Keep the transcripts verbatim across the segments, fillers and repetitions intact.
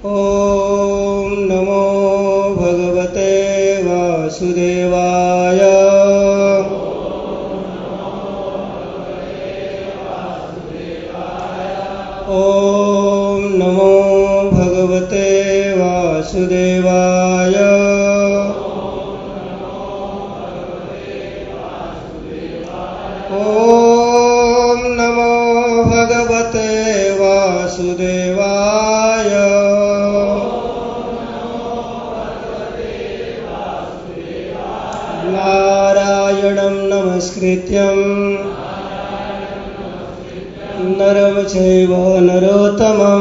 ॐ नमो भगवते वासुदेवाय। ॐ नमो भगवते वासुदेवाय। ॐ नमो भगवते वासुदेवाय। नारायणं नमस्कृत्यं नरं चैव नरोत्तमं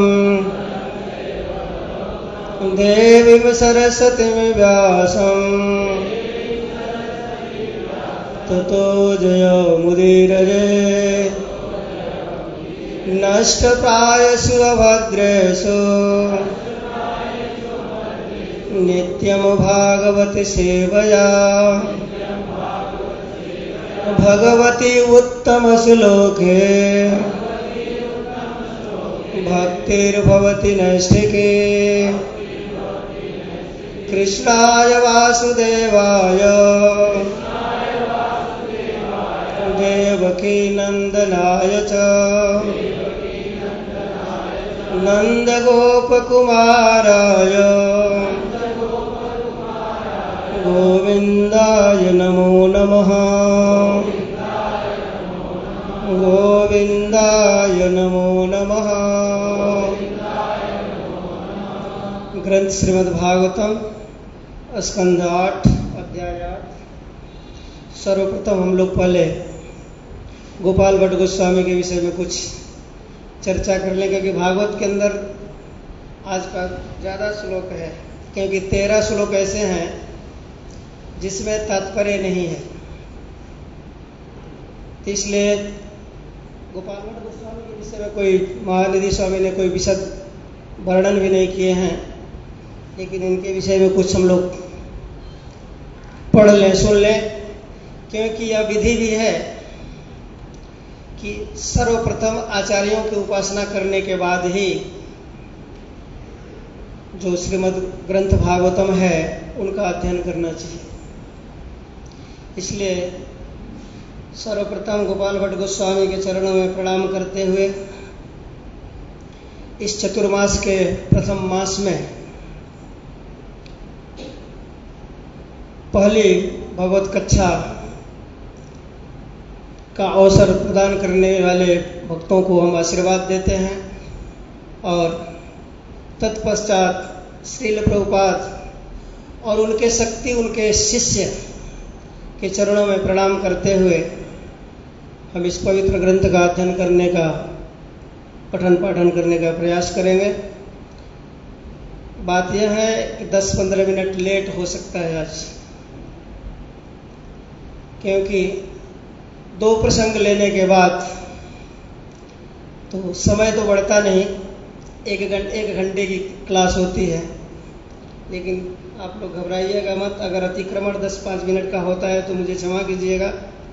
देवीं सरस्वतीं व्यासं ततो जयमुदीरये। नष्टप्रायेषु अभद्रेषु नित्यं भागवत सेवया भगवती उत्तमश्लोके भक्तिर्भवति नैष्ठिके। कृष्णाय वासुदेवाय देवकी नंदनाय च नंदगोपकुमाराय गोविंदाय नमो नमः। गोविंदाय नमो नमः। ग्रंथ श्रीमद्भागवतम स्कंध आठ अध्याय आठ। सर्वप्रथम हम लोग पहले गोपाल भट्ट गोस्वामी के विषय में कुछ चर्चा कर लें, क्योंकि भागवत के अंदर आज का ज़्यादा श्लोक है, क्योंकि तेरह श्लोक ऐसे हैं जिसमें तात्पर्य नहीं है। इसलिए गोपाल भट्ट गोस्वामी के विषय में कोई महानिधि स्वामी ने कोई विशद वर्णन भी नहीं किए हैं, लेकिन इनके विषय में कुछ हम लोग पढ़ लें, सुन लें, क्योंकि यह विधि भी है कि सर्वप्रथम आचार्यों की उपासना करने के बाद ही जो श्रीमद् ग्रंथ भागवतम है उनका अध्ययन करना चाहिए। इसलिए सर्वप्रथम गोपाल भट्ट गोस्वामी के चरणों में प्रणाम करते हुए इस चतुर्मास के प्रथम मास में पहली भगवत कक्षा का अवसर प्रदान करने वाले भक्तों को हम आशीर्वाद देते हैं और तत्पश्चात श्रील प्रभुपाद और उनके शक्ति उनके शिष्य के चरणों में प्रणाम करते हुए हम इस पवित्र ग्रंथ का अध्ययन करने का पठन पाठन करने का प्रयास करेंगे। बात यह है कि दस पंद्रह मिनट लेट हो सकता है आज, क्योंकि दो प्रसंग लेने के बाद तो समय तो बढ़ता नहीं, एक घंटे एक घंटे की क्लास होती है, लेकिन आप लोग घबराइएगा मत। अगर अतिक्रमण दस पाँच मिनट का होता है तो मुझे क्षमा कीजिएगा।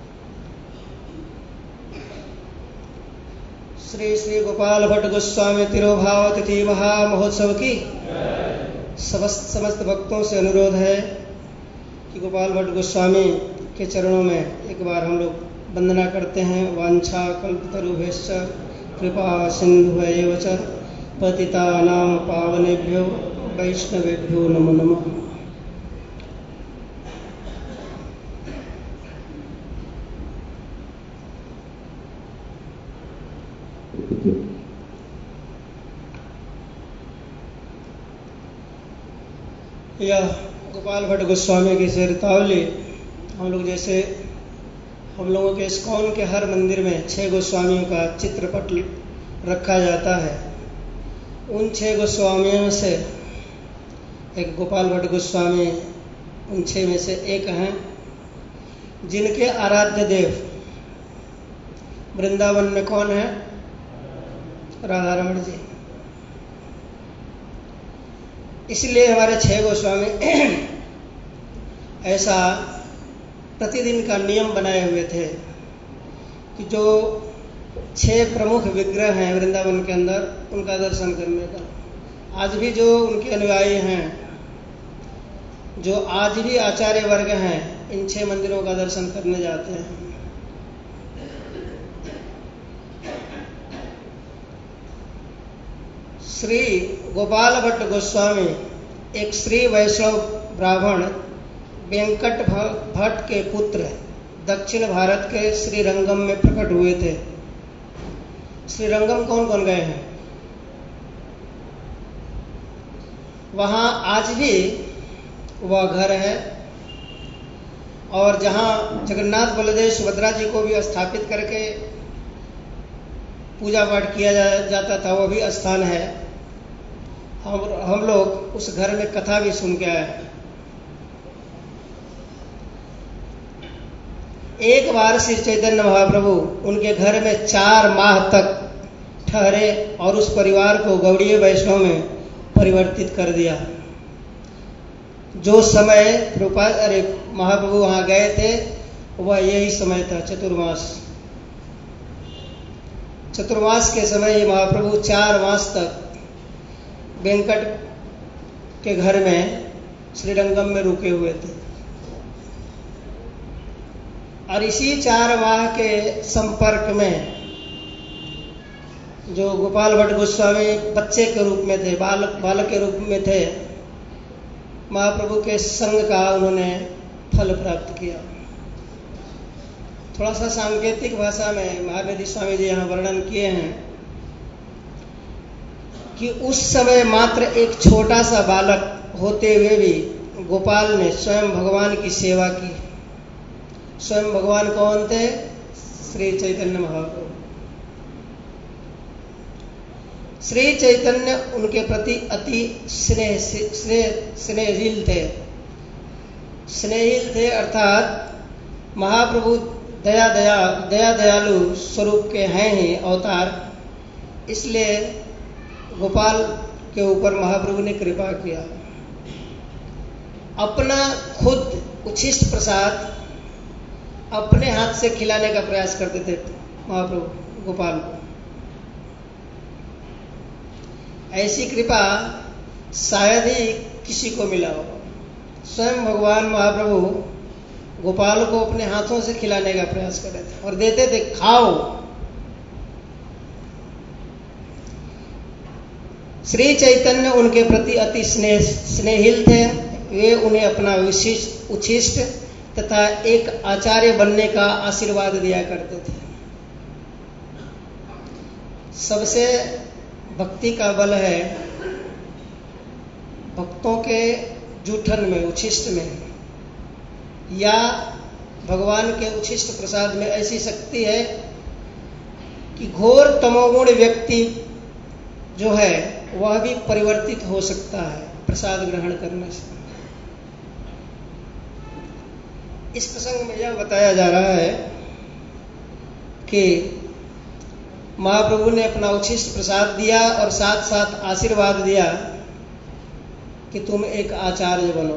श्री श्री गोपाल भट्ट गोस्वामी तिरोभाव तिथि महा महोत्सव की समस्त समस्त भक्तों से अनुरोध है कि गोपाल भट्ट गोस्वामी के चरणों में एक बार हम लोग वंदना करते हैं। वांछा कल्पतरुभ्यश्च कृपा सिंधुभ्यैव च पतितानां पावनेभ्यो वैष्णवेभ्यो नमो नमः। यह गोपाल भट्ट गोस्वामी की चरितावली हम लोग जैसे हम लोगों के इस्कॉन के हर मंदिर में छह गोस्वामियों का चित्रपट रखा जाता है। उन छह गोस्वामियों से एक गोपाल भट्ट गोस्वामी उन छह में से एक हैं, जिनके आराध्य देव वृंदावन में कौन है? राधा रमण जी। इसलिए हमारे छह गोस्वामी ऐसा प्रतिदिन का नियम बनाए हुए थे कि जो छह प्रमुख विग्रह हैं वृंदावन के अंदर उनका दर्शन करने का। आज भी जो उनके अनुयायी हैं, जो आज भी आचार्य वर्ग हैं, इन छह मंदिरों का दर्शन करने जाते हैं। श्री गोपाल भट्ट गोस्वामी एक श्री वैष्णव ब्राह्मण वेंकट भट्ट के पुत्र दक्षिण भारत के श्रीरंगम में प्रकट हुए थे। श्रीरंगम कौन कौन गए हैं? वहाँ आज भी वह घर है, और जहाँ जगन्नाथ बलदेव सुभद्रा जी को भी स्थापित करके पूजा पाठ किया जा, जाता था, वह भी स्थान है। हम हम लोग उस घर में कथा भी सुन के आए हैं। एक बार श्री चैतन्य महाप्रभु उनके घर में चार माह तक ठहरे और उस परिवार को गौड़ीय वैष्णव में परिवर्तित कर दिया। जो समय प्रभुपाद अरे महाप्रभु वहाँ गए थे वह यही समय था, चतुर्मास। चतुर्मास के समय ही महाप्रभु चार मास तक वेंकट के घर में श्रीरंगम में रुके हुए थे। और इसी चार माह के संपर्क में जो गोपाल भट्ट गोस्वामी बच्चे के रूप में थे, बालक बालक के रूप में थे, महाप्रभु के संग का उन्होंने फल प्राप्त किया। थोड़ा सा सांकेतिक भाषा में महानदी स्वामी जी यहाँ वर्णन किए हैं कि उस समय मात्र एक छोटा सा बालक होते हुए भी गोपाल ने स्वयं भगवान की सेवा की। स्वयं भगवान कौन थे? श्री चैतन्य महाप्रभु। श्री चैतन्य उनके प्रति अति स्नेह स्नेह स्नेहिल थे। स्नेहिल थे अर्थात महाप्रभु दया दया दया दयालु स्वरूप के हैं ही अवतार, इसलिए गोपाल के ऊपर महाप्रभु ने कृपा किया। अपना खुद उच्छिष्ट प्रसाद अपने हाथ से खिलाने का प्रयास करते थे महाप्रभु गोपाल को। ऐसी कृपा शायद ही किसी को मिला हो। स्वयं भगवान महाप्रभु गोपाल को अपने हाथों से खिलाने का प्रयास कर रहे थे और देते थे, खाओ। श्री चैतन्य उनके प्रति अति स्नेह स्नेहिल थे। वे उन्हें अपना विशिष्ट उच्छिष्ट तथा एक आचार्य बनने का आशीर्वाद दिया करते थे। सबसे भक्ति का बल है भक्तों के जूठन में, उच्छिष्ट में, या भगवान के उच्छिष्ट प्रसाद में ऐसी शक्ति है कि घोर तमोगुण व्यक्ति जो है वह भी परिवर्तित हो सकता है प्रसाद ग्रहण करने से। इस प्रसंग में यह बताया जा रहा है कि महाप्रभु ने अपना उच्छिष्ट प्रसाद दिया और साथ साथ आशीर्वाद दिया कि तुम एक आचार्य बनो।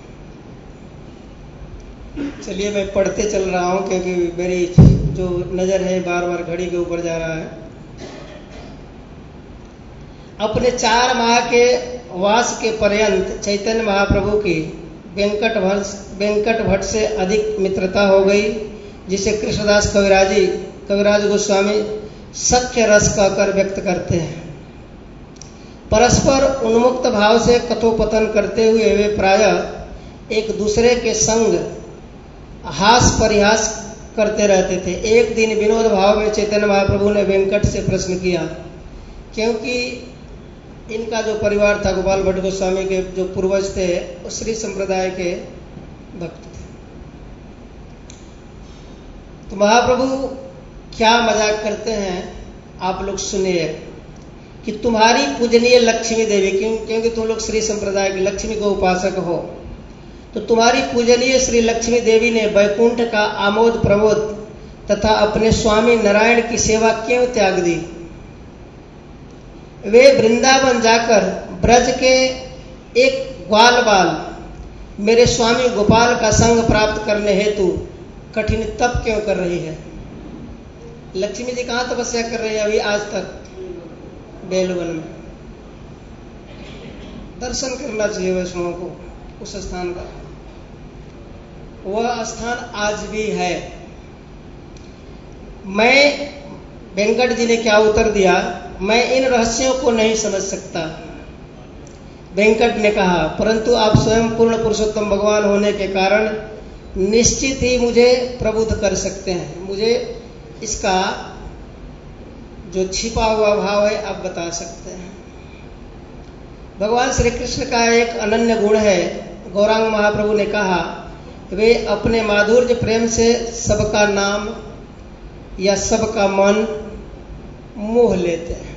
चलिए मैं पढ़ते चल रहा हूँ क्योंकि मेरी जो नज़र है बार बार घड़ी के ऊपर जा रहा है। अपने चार माह के वास के पर्यंत चैतन्य महाप्रभु की वेंकट भट्ट वेंकट भट्ट से अधिक मित्रता हो गई, जिसे कृष्णदास कविराजी कविराज गोस्वामी सख्य रस कहकर व्यक्त करते हैं। परस्पर उन्मुक्त भाव से कथोपकथन करते हुए वे प्रायः एक दूसरे के संग हास परिहास करते रहते थे। एक दिन विनोद भाव में चैतन्य महाप्रभु ने वेंकट से प्रश्न किया, क्योंकि इनका जो परिवार था गोपाल भट्ट गोस्वामी के जो पूर्वज थे वो श्री संप्रदाय के भक्त थे। तो महाप्रभु क्या मजाक करते हैं आप लोग सुनिए कि तुम्हारी पूजनीय लक्ष्मी देवी, क्यों क्योंकि तुम लोग श्री संप्रदाय की लक्ष्मी को उपासक हो, तो तुम्हारी पूजनीय श्री लक्ष्मी देवी ने वैकुंठ का आमोद प्रमोद तथा अपने स्वामी नारायण की सेवा क्यों त्याग दी? वे वृंदावन जाकर ब्रज के एक ग्वाल बाल मेरे स्वामी गोपाल का संग प्राप्त करने हेतु कठिन तप क्यों कर रही है? लक्ष्मी जी कहाँ तपस्या कर रही है अभी आज तक? बेलवन में। दर्शन करना चाहिए वैष्णवों को उस स्थान का। वह स्थान आज भी है। मैं, वेंकट जी ने क्या उत्तर दिया, मैं इन रहस्यों को नहीं समझ सकता, वेंकट ने कहा, परंतु आप स्वयं पूर्ण पुरुषोत्तम भगवान होने के कारण निश्चित ही मुझे प्रबुद्ध कर सकते हैं। मुझे इसका जो छिपा हुआ भाव है आप बता सकते हैं। भगवान श्री कृष्ण का एक अनन्य गुण है, गौरांग महाप्रभु ने कहा, वे अपने माधुर्य प्रेम से सबका नाम या सबका मन मोह लेते हैं।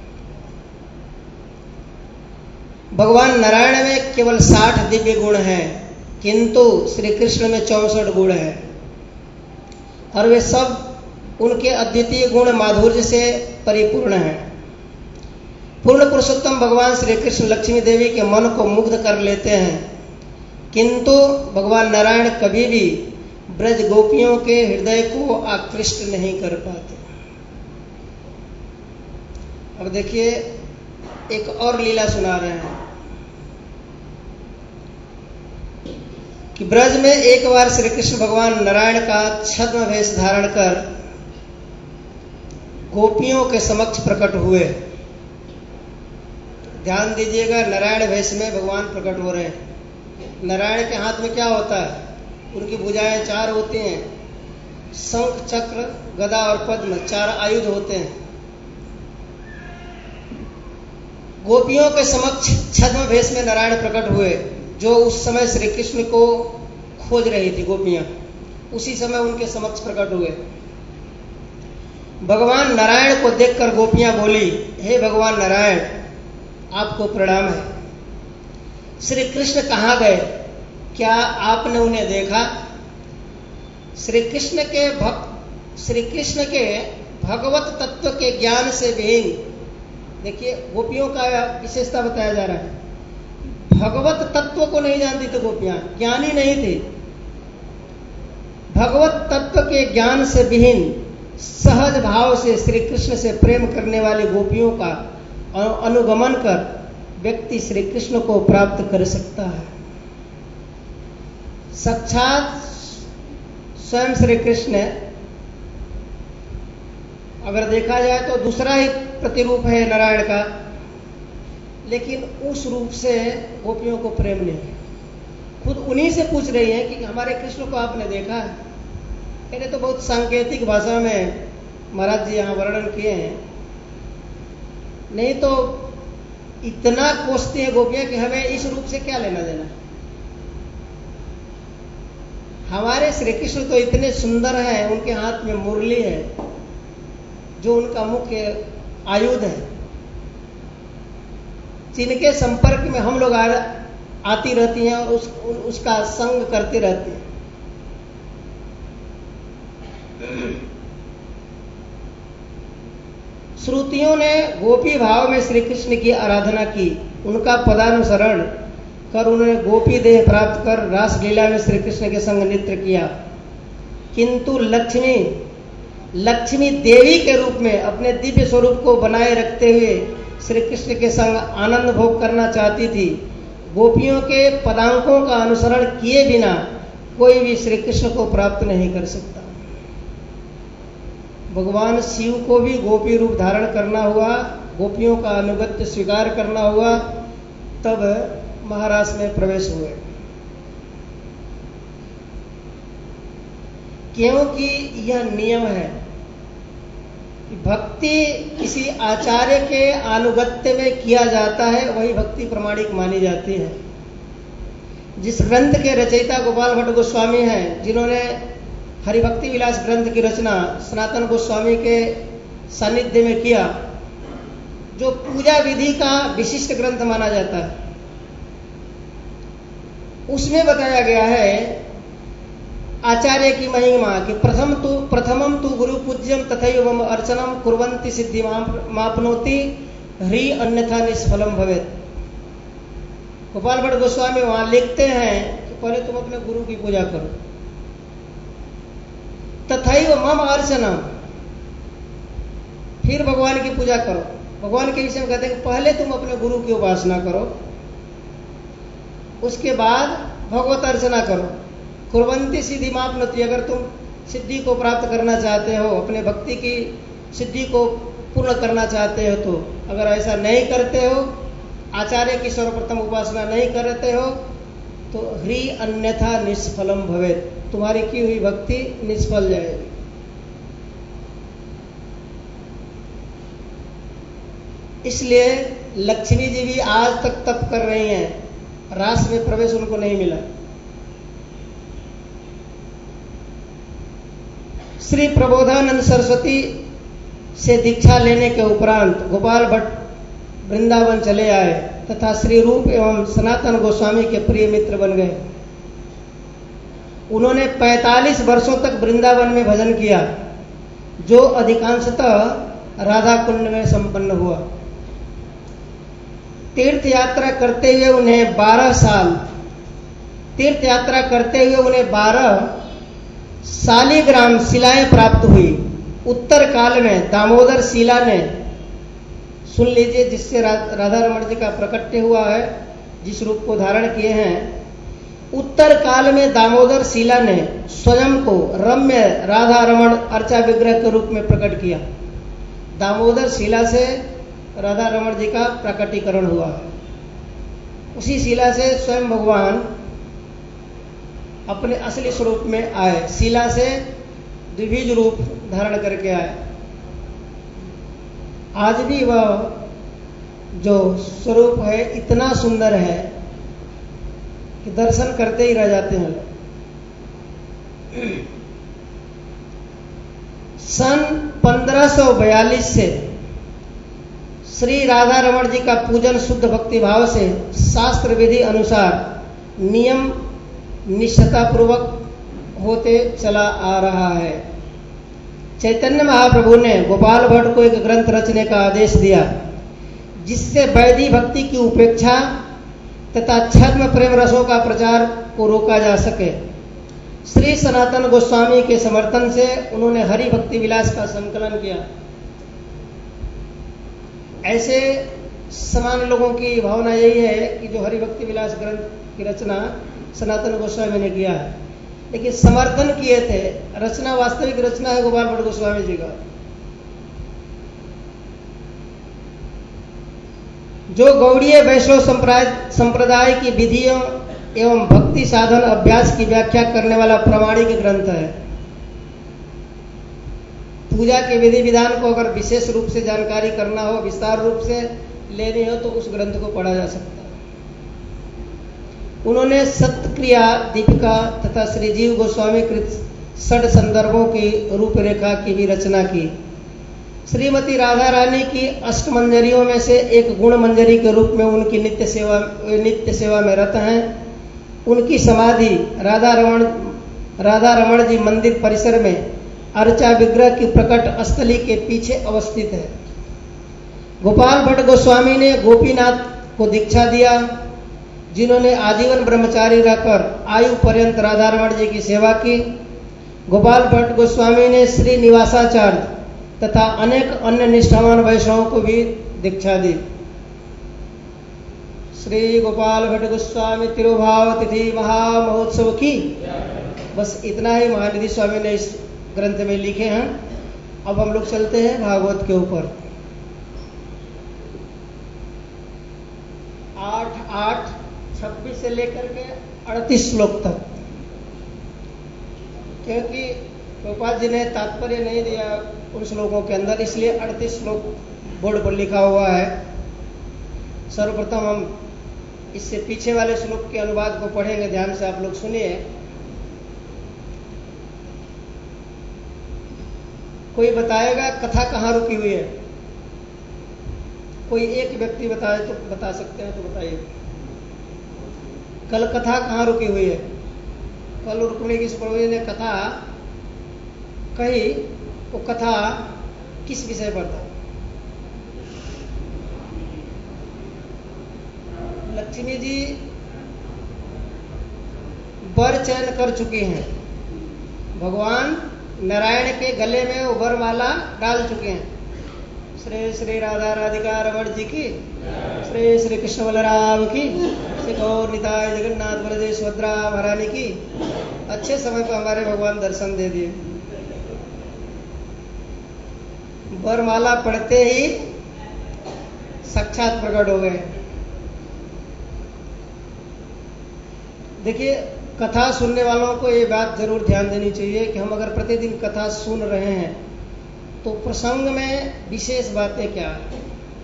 भगवान नारायण में केवल साठ दिव्य गुण हैं, किंतु श्री कृष्ण में चौसठ गुण हैं और वे सब उनके अद्वितीय गुण माधुर्य से परिपूर्ण हैं। पूर्ण पुरुषोत्तम भगवान श्री कृष्ण लक्ष्मी देवी के मन को मुग्ध कर लेते हैं, किंतु भगवान नारायण कभी भी ब्रज गोपियों के हृदय को आकृष्ट नहीं कर पाते। अब देखिए एक और लीला सुना रहे हैं कि ब्रज में एक बार श्री कृष्ण भगवान नारायण का छद्म वेश धारण कर गोपियों के समक्ष प्रकट हुए। ध्यान दीजिएगा, नारायण वेश में भगवान प्रकट हो रहे हैं। नारायण के हाथ में क्या होता है, उनकी भुजाएं चार होती हैं, शंख चक्र गदा और पद्म चार आयुध होते हैं। गोपियों के समक्ष छद्म वेश में नारायण प्रकट हुए, जो उस समय श्री कृष्ण को खोज रही थी गोपियां, उसी समय उनके समक्ष प्रकट हुए। भगवान नारायण को देखकर गोपियां बोली, हे भगवान नारायण, आपको प्रणाम है। श्री कृष्ण कहाँ गए, क्या आपने उन्हें देखा? श्री कृष्ण के भक्त श्री कृष्ण के भगवत तत्व के ज्ञान से विहीन, देखिए गोपियों का विशेषता बताया जा रहा है, भगवत तत्व को नहीं जानती थी गोपियां, ज्ञानी नहीं थी। भगवत तत्व के ज्ञान से विहीन सहज भाव से श्री कृष्ण से प्रेम करने वाली गोपियों का अनुगमन कर व्यक्ति श्री कृष्ण को प्राप्त कर सकता है। साक्षात स्वयं श्री कृष्ण अगर देखा जाए तो दूसरा ही प्रतिरूप है नारायण का, लेकिन उस रूप से गोपियों को प्रेम नहीं है। खुद उन्हीं से पूछ रही हैं कि हमारे कृष्ण को आपने देखा है? मैंने तो बहुत सांकेतिक भाषा में महाराज जी यहाँ वर्णन किए हैं, नहीं तो इतना कोसती है गोपियां कि हमें इस रूप से क्या लेना देना। हमारे श्री कृष्ण तो इतने सुंदर हैं, उनके हाथ में मुरली है जो उनका मुख्य आयुध है, जिनके संपर्क में हम लोग आ, आती रहती हैं और उस, उसका संग करते रहते हैं। श्रुतियों ने गोपी भाव में श्री कृष्ण की आराधना की, उनका पदानुसरण कर उन्होंने गोपी देह प्राप्त कर रासलीला में श्री कृष्ण के संग नृत्य किया। किंतु लक्ष्मी लक्ष्मी देवी के रूप में अपने दिव्य स्वरूप को बनाए रखते हुए श्री कृष्ण के संग आनंद भोग करना चाहती थी। गोपियों के पदांकों का अनुसरण किए बिना कोई भी श्री कृष्ण को प्राप्त नहीं कर सकता। भगवान शिव को भी गोपी रूप धारण करना हुआ, गोपियों का अनुगत्य स्वीकार करना हुआ, तब महाराज में प्रवेश हुए। क्योंकि यह नियम है कि भक्ति किसी आचार्य के अनुगत्य में किया जाता है, वही भक्ति प्रमाणिक मानी जाती है। जिस ग्रंथ के रचयिता गोपाल भट्ट गोस्वामी हैं, जिन्होंने हरिभक्ति विलास ग्रंथ की रचना सनातन गोस्वामी के सानिध्य में किया, जो पूजा विधि का विशिष्ट ग्रंथ माना जाता है, उसमें बताया गया है आचार्य की महिमा कि प्रथम तु प्रथमम तु गुरु पूज्यम तथैव अर्चनम कुर्वन्ति सिद्धि मापनोति ह्री अन्यथा निष्फलम भवेत्। गोपाल भट्ट गोस्वामी वहां लिखते हैं कि पहले तुम अपने गुरु की पूजा करो, तथैव मम अर्चनम, फिर भगवान की पूजा करो। भगवान के विषय में कहते हैं कि पहले तुम अपने गुरु की उपासना करो, उसके बाद भगवत अर्चना करो। कुर्वन्ति सिद्धि मापनोति, अगर तुम सिद्धि को प्राप्त करना चाहते हो, अपने भक्ति की सिद्धि को पूर्ण करना चाहते हो, तो अगर ऐसा नहीं करते हो, आचार्य की सर्वप्रथम उपासना नहीं करते हो, तो ह्री अन्यथा निष्फलम भवेत्, तुम्हारी की हुई भक्ति निष्फल जाएगी। इसलिए लक्ष्मी जी भी आज तक तप कर रही हैं, रास में प्रवेश उनको नहीं मिला। श्री प्रबोधानंद सरस्वती से दीक्षा लेने के उपरांत गोपाल भट्ट वृंदावन चले आए तथा श्री रूप एवं सनातन गोस्वामी के प्रिय मित्र बन गए। उन्होंने पैंतालीस वर्षों तक वृंदावन में भजन किया, जो अधिकांशतः राधा कुंड में संपन्न हुआ। तीर्थ यात्रा करते हुए उन्हें बारह साल तीर्थ यात्रा करते हुए उन्हें बारह शालिग्राम शिलाएं प्राप्त हुई। उत्तर काल में दामोदर शिला ने, सुन लीजिए, जिससे रा, राधा रमण जी का प्रकट्य हुआ है, जिस रूप को धारण किए हैं, उत्तर काल में दामोदर शिला ने स्वयं को रम्य राधा रमण अर्चा विग्रह के रूप में प्रकट किया। दामोदर शिला से राधा रमण जी का प्रकटीकरण हुआ है। उसी शिला से स्वयं भगवान अपने असली स्वरूप में आए, शिला से द्विबीज रूप धारण करके आए। आज भी वह जो स्वरूप है इतना सुंदर है कि दर्शन करते ही रह जाते हैं। सन पंद्रह सौ बयालीस से श्री राधा रमण जी का पूजन शुद्ध भक्ति भाव से शास्त्र विधि अनुसार नियम निष्ठता पूर्वक होते चला आ रहा है। चैतन्य महाप्रभु ने गोपाल भट्ट को एक ग्रंथ रचने का आदेश दिया, जिससे वैदिक भक्ति की उपेक्षा तथा छद्म प्रेम रसों का प्रचार को रोका जा सके। श्री सनातन गोस्वामी के समर्थन से उन्होंने हरि भक्ति विलास का संकलन किया। ऐसे समान लोगों की भावना यही है कि जो हरि भक्ति विलास ग्रंथ की रचना सनातन गोस्वामी ने किया है, लेकिन समर्थन किए थे, रचना वास्तविक रचना है गोपाल भट्ट गोस्वामी जी का। जो गौड़ीय वैष्णव संप्रदाय संप्रदाय की विधियों एवं भक्ति साधन अभ्यास की व्याख्या करने वाला प्रामाणिक ग्रंथ है। पूजा के विधि विधान को अगर विशेष रूप से जानकारी करना हो, विस्तार रूप से लेनी हो, तो उस ग्रंथ को पढ़ा जा सकता है। उन्होंने सत्यक्रिया दीपिका तथा श्री जीव गोस्वामी कृत षड संदर्भों की रूपरेखा की भी रचना की। श्रीमती राधा रानी की अष्टमंजरियों में से एक गुण मंजरी के रूप में उनकी नित्य सेवा नित्य सेवा में रत हैं। उनकी समाधि राधा रमण राधा रमण जी मंदिर परिसर में अर्चा विग्रह की प्रकट स्थली के पीछे अवस्थित है। गोपाल भट्ट गोस्वामी ने गोपीनाथ को दीक्षा दिया, जिन्होंने आजीवन ब्रह्मचारी रहकर आयु पर्यंत राधा रमण जी की सेवा की। गोपाल भट्ट गोस्वामी ने श्री निवासाचार्य तथा अनेक अन्य निष्ठावान वैष्णवों को भी दीक्षा दी। श्री गोपाल भट्ट गोस्वामी तिरुभाव तिथि महामहोत्सव की। बस इतना ही महानिधि स्वामी ने इस ग्रंथ में लिखे हैं। अब हम लोग चलते हैं भागवत के ऊपर। आठ आठ छब्बीस से लेकर के अड़तीस श्लोक तक, क्योंकि गोपाल जी ने तात्पर्य नहीं दिया उन श्लोकों के अंदर, इसलिए अड़तीस श्लोक बोर्ड पर लिखा हुआ है। सर्वप्रथम हम इससे पीछे वाले श्लोक के अनुवाद को पढ़ेंगे, ध्यान से आप लोग सुनिए। कोई बताएगा कथा कहाँ रुकी हुई है? कोई एक व्यक्ति बताए तो बता सकते हैं तो बताइए। कल कथा कहाँ रुकी हुई है? कल रुक्मिणी की प्रभु जी ने कथा कही, वो कथा किस विषय पर था? लक्ष्मी जी वर चयन कर चुकी हैं, भगवान नारायण के गले में वो वरमाला डाल चुके हैं। श्री श्री राधा राधिका रमण जी की, श्री श्री कृष्ण बलराम की, श्री गौर निताय जगन्नाथ बलदेव सुभद्रा महारानी की। अच्छे समय पर हमारे भगवान दर्शन दे दिए। वरमाला पढ़ते ही साक्षात प्रकट हो गए। देखिए, कथा सुनने वालों को ये बात जरूर ध्यान देनी चाहिए कि हम अगर प्रतिदिन कथा सुन रहे हैं तो प्रसंग में विशेष बातें क्या है,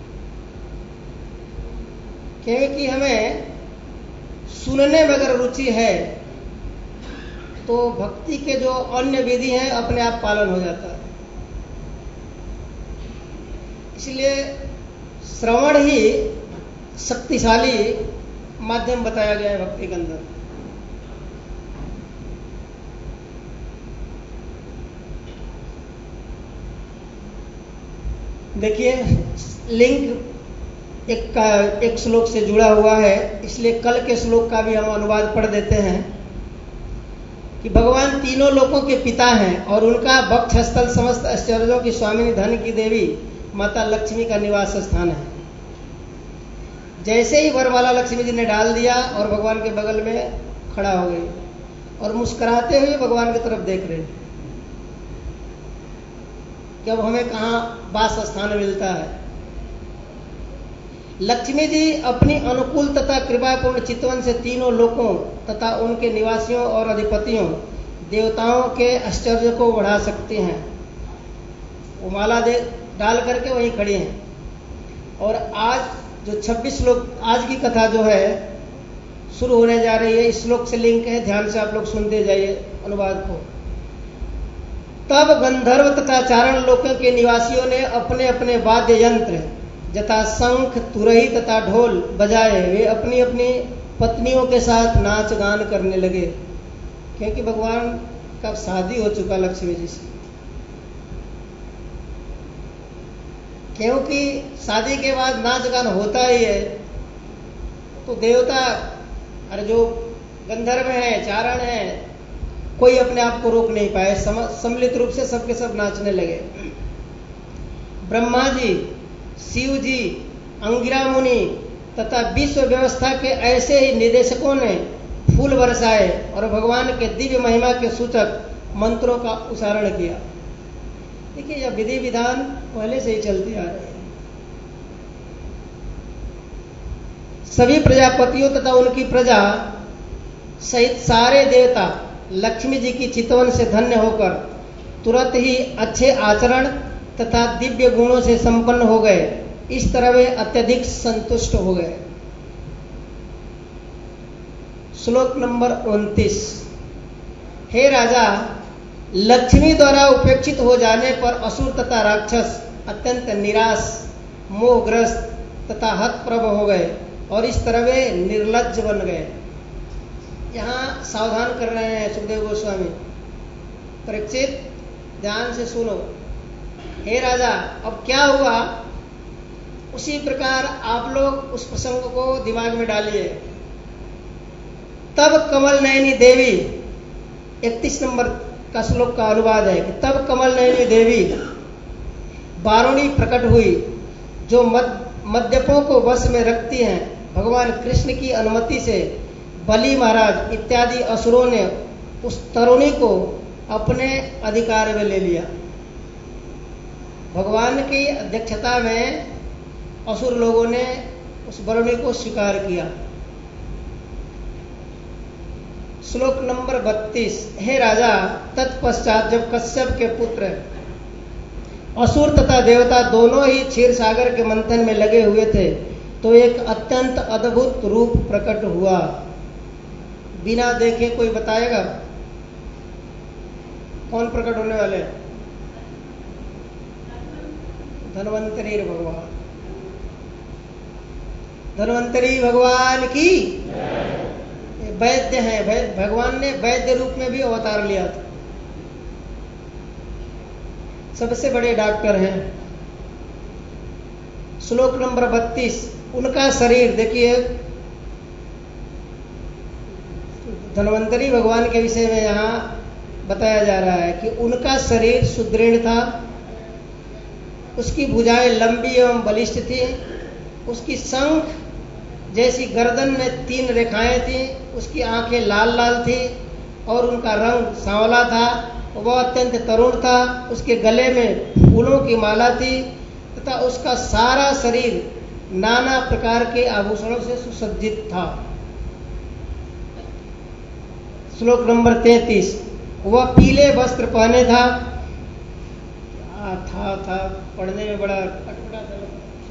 क्योंकि हमें सुनने में अगर रुचि है तो भक्ति के जो अन्य विधि हैं अपने आप पालन हो जाता है। इसलिए श्रवण ही शक्तिशाली माध्यम बताया गया है भक्ति के अंदर। देखिए, लिंक एक का एक श्लोक से जुड़ा हुआ है, इसलिए कल के श्लोक का भी हम अनुवाद पढ़ देते हैं कि भगवान तीनों लोकों के पिता हैं और उनका वक्षस्थल समस्त ऐश्वर्यों की स्वामिनी धन की देवी माता लक्ष्मी का निवास स्थान है। जैसे ही वरमाला लक्ष्मी जी ने डाल दिया और भगवान के बगल में खड़ा हो गई और मुस्कुराते हुए भगवान की तरफ देख रहे कि अब हमें कहाँ वास स्थान मिलता है। लक्ष्मी जी अपनी अनुकूल तथा कृपापूर्ण चितवन से तीनों लोकों तथा उनके निवासियों और अधिपतियों देवताओं के आश्चर्य को बढ़ा सकती हैं। वो माला दे डाल करके वहीं खड़ी हैं। और आज जो छब्बीस लोग आज की कथा जो है शुरू होने जा रही है, इस श्लोक से लिंक है, ध्यान से आप लोग सुनते जाइए अनुवाद को। तब गंधर्व तथा चारण लोकों के निवासियों ने अपने अपने वाद्य यंत्र जथा शंख, तुरही तथा ढोल बजाए वे अपनी अपनी पत्नियों के साथ नाच गान करने लगे, क्योंकि भगवान का शादी हो चुका लक्ष्मी जी से। क्योंकि शादी के बाद नाच गान होता ही है, तो देवता अरे जो गंधर्व हैं, चारण हैं, कोई अपने आप को रोक नहीं पाए, सम्मिलित रूप से सबके सब नाचने लगे। ब्रह्मा जी, शिव जी, अंगिरा मुनि तथा विश्व व्यवस्था के ऐसे ही निदेशकों ने फूल बरसाए और भगवान के दिव्य महिमा के सूचक मंत्रों का उच्चारण किया। देखिए, यह विधि विधान पहले से ही चलती आ रही है। सभी प्रजापतियों तथा उनकी प्रजा सहित सारे देवता लक्ष्मी जी की चितवन से धन्य होकर तुरंत ही अच्छे आचरण तथा दिव्य गुणों से संपन्न हो गए। इस तरह वे अत्यधिक संतुष्ट हो गए। श्लोक नंबर उनतीस। हे राजा, लक्ष्मी द्वारा उपेक्षित हो जाने पर असुर तथा राक्षस अत्यंत निराश, मोहग्रस्त तथा हतप्रभ हो गए और इस तरह वे निर्लज्ज बन गए। यहाँ सावधान कर रहे हैं सुखदेव गोस्वामी, परीक्षित ध्यान से सुनो। हे राजा, अब क्या हुआ उसी प्रकार आप लोग उस प्रसंग को दिमाग में डालिए। तब कमल नयनी देवी, इकतीस नंबर का श्लोक का अनुवाद है कि तब कमल नयनी देवी बारुणी प्रकट हुई, जो मद्यपों को वश में रखती हैं। भगवान कृष्ण की अनुमति से बलि महाराज इत्यादि असुरों ने उस तरुणी को अपने अधिकार में ले लिया। भगवान की अध्यक्षता में असुर लोगों ने उस वरुणी को स्वीकार किया। श्लोक नंबर बत्तीस। हे राजा, तत्पश्चात जब कश्यप के पुत्र असुर तथा देवता दोनों ही क्षीर सागर के मंथन में लगे हुए थे, तो एक अत्यंत अद्भुत रूप प्रकट हुआ। बिना देखे कोई बताएगा कौन प्रकट होने वाले? धन्वंतरी भगवान। धन्वंतरी भगवान की वैद्य है। भगवान ने वैद्य रूप में भी अवतार लिया था। सबसे बड़े डॉक्टर हैं। श्लोक नंबर बत्तीस। उनका शरीर देखिए, धन्वंतरी भगवान के विषय में यहाँ बताया जा रहा है कि उनका शरीर सुदृढ़ था, उसकी भुजाएं लंबी एवं बलिष्ठ थी, उसकी शंख जैसी गर्दन में तीन रेखाएं थी, उसकी आंखें लाल लाल थी और उनका रंग सांवला था। वह अत्यंत तरुण था, उसके गले में फूलों की माला थी तथा उसका सारा शरीर नाना प्रकार के आभूषणों से सुसज्जित था। श्लोक नंबर तैंतीस। वह पीले वस्त्र पहने था। आ, था था पढ़ने में बड़ा अटपटा था,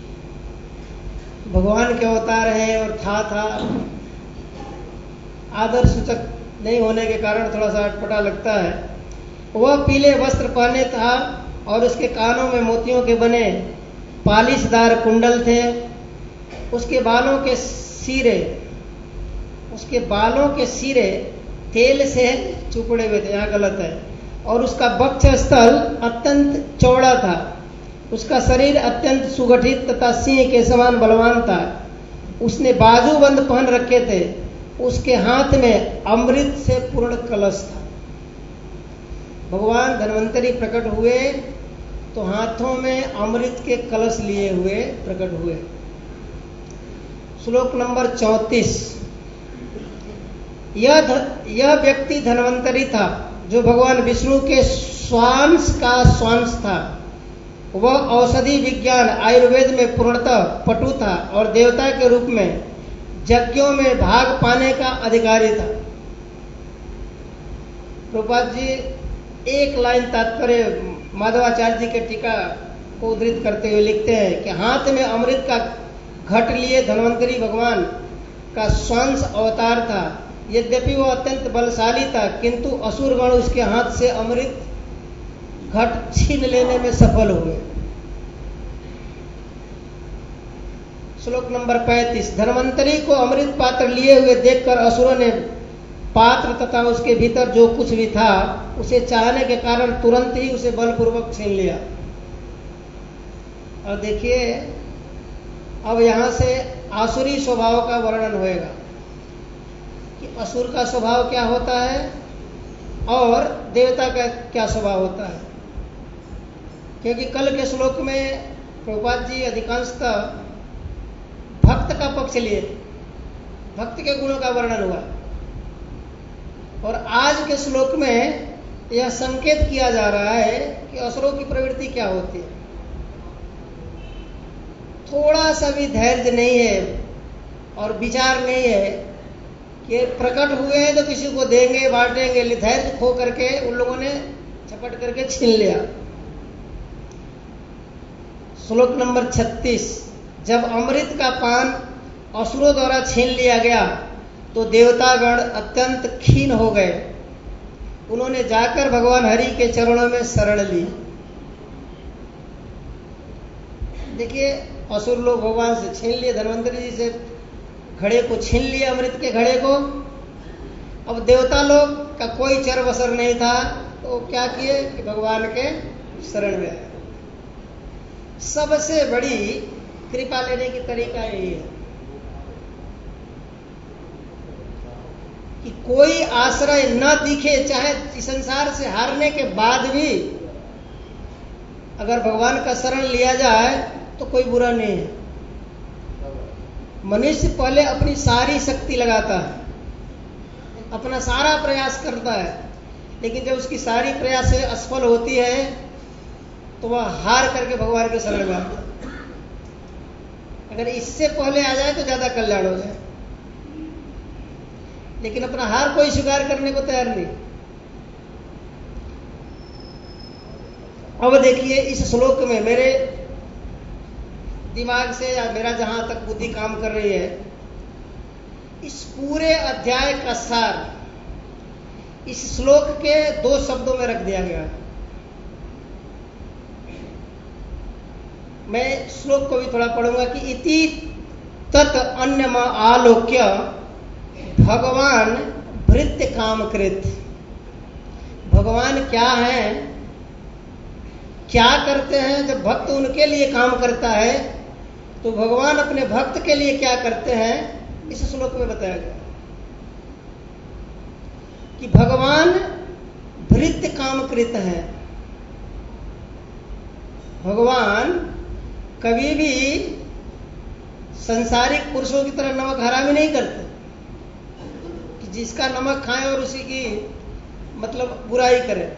भगवान के अवतार हैं और था था आदर सूचक नहीं होने के कारण थोड़ा सा अटपटा लगता है। वह पीले वस्त्र पहने था और उसके कानों में मोतियों के बने पालिशदार कुंडल थे। उसके बालों के सिरे उसके बालों के सिरे तेल से चुपड़े हुए थे, यहाँ गलत है। और उसका वक्ष स्थल अत्यंत चौड़ा था। उसका शरीर अत्यंत सुगठित तथा सिंह के समान बलवान था। उसने बाजूबंद पहन रखे थे। उसके हाथ में अमृत से पूर्ण कलश था। भगवान धन्वंतरी प्रकट हुए तो हाथों में अमृत के कलश लिए हुए प्रकट हुए। श्लोक नंबर चौंतीस। यह यह व्यक्ति धन्वंतरी था जो भगवान विष्णु के स्वांश का स्वांश था। वह औषधि विज्ञान आयुर्वेद में पूर्णतः पटु था और देवता के रूप में यज्ञों में भाग पाने का अधिकारी था। प्रभुपाद जी एक लाइन तात्पर्य माधवाचार्य जी के टीका को उद्धृत करते हुए लिखते हैं कि हाथ में अमृत का घट लिए धन्वंतरी भगवान का स्वांश अवतार था। यद्यपि वह अत्यंत बलशाली था किंतु असुरगण उसके हाथ से अमृत घट छीन लेने में सफल हुए। श्लोक नंबर पैंतीस। धन्वंतरी को अमृत पात्र लिए हुए देखकर असुरों ने पात्र तथा उसके भीतर जो कुछ भी था उसे चाहने के कारण तुरंत ही उसे बलपूर्वक छीन लिया। और देखिए अब यहां से आसुरी स्वभाव का वर्णन होएगा कि असुर का स्वभाव क्या होता है और देवता का क्या स्वभाव होता है। क्योंकि कल के श्लोक में प्रभुपाद जी अधिकांशतः भक्त का पक्ष लिए, भक्त के गुणों का वर्णन हुआ और आज के श्लोक में यह संकेत किया जा रहा है कि असुरों की प्रवृत्ति क्या होती है। थोड़ा सा भी धैर्य नहीं है और विचार नहीं है कि प्रकट हुए हैं तो किसी को देंगे बांटेंगे, धैर्य खो करके उन लोगों ने झपट करके छीन लिया। श्लोक नंबर छत्तीस। जब अमृत का पान असुरों द्वारा छीन लिया गया तो देवतागण अत्यंत खीन हो गए। उन्होंने जाकर भगवान हरि के चरणों में शरण ली। देखिए असुर लोग भगवान से छीन लिए, धन्वंतरी जी से घड़े को छीन लिया, अमृत के घड़े को। अब देवता लोग का कोई चर बसर नहीं था तो क्या किए कि भगवान के शरण में आए। सबसे बड़ी कृपा लेने की तरीका यही है कि कोई आश्रय न दिखे, चाहे इस संसार से हारने के बाद भी अगर भगवान का शरण लिया जाए तो कोई बुरा नहीं है। मनुष्य पहले अपनी सारी शक्ति लगाता है, अपना सारा प्रयास करता है, लेकिन जब उसकी सारी प्रयास से असफल होती है तो वह हार करके भगवान के शरण में आता है। अगर इससे पहले आ जाए तो ज्यादा कल्याण हो जाए, लेकिन अपना हार कोई स्वीकार करने को तैयार नहीं। अब देखिए इस श्लोक में मेरे दिमाग से या मेरा जहां तक बुद्धि काम कर रही है, इस पूरे अध्याय का सार इस श्लोक के दो शब्दों में रख दिया गया। मैं श्लोक को भी थोड़ा पढ़ूंगा कि इति तत् अन्यम आलोक्य भगवान भृत्य कामकृत। भगवान क्या है, क्या करते हैं। जब भक्त उनके लिए काम करता है तो भगवान अपने भक्त के लिए क्या करते हैं, इस श्लोक में बताया गया कि भगवान भृत्य कामकृत है। भगवान कभी भी संसारिक पुरुषों की तरह नमक हरामी नहीं करते कि जिसका नमक खाए और उसी की मतलब बुराई करे।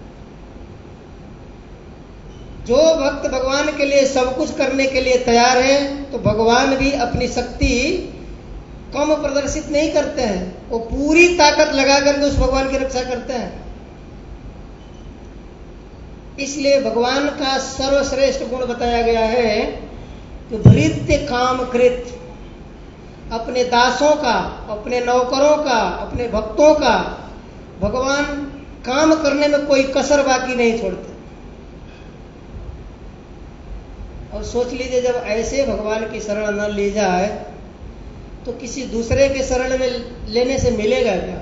जो भक्त भगवान के लिए सब कुछ करने के लिए तैयार है, तो भगवान भी अपनी शक्ति कम प्रदर्शित नहीं करते हैं, वो पूरी ताकत लगा करके उस भगवान की रक्षा करते हैं। इसलिए भगवान का सर्वश्रेष्ठ गुण बताया गया है कि भृत्य काम कृत, अपने दासों का, अपने नौकरों का, अपने भक्तों का भगवान काम करने में कोई कसर बाकी नहीं छोड़ते। और सोच लीजिए, जब ऐसे भगवान की शरण न ली जाए तो किसी दूसरे के शरण में लेने से मिलेगा क्या?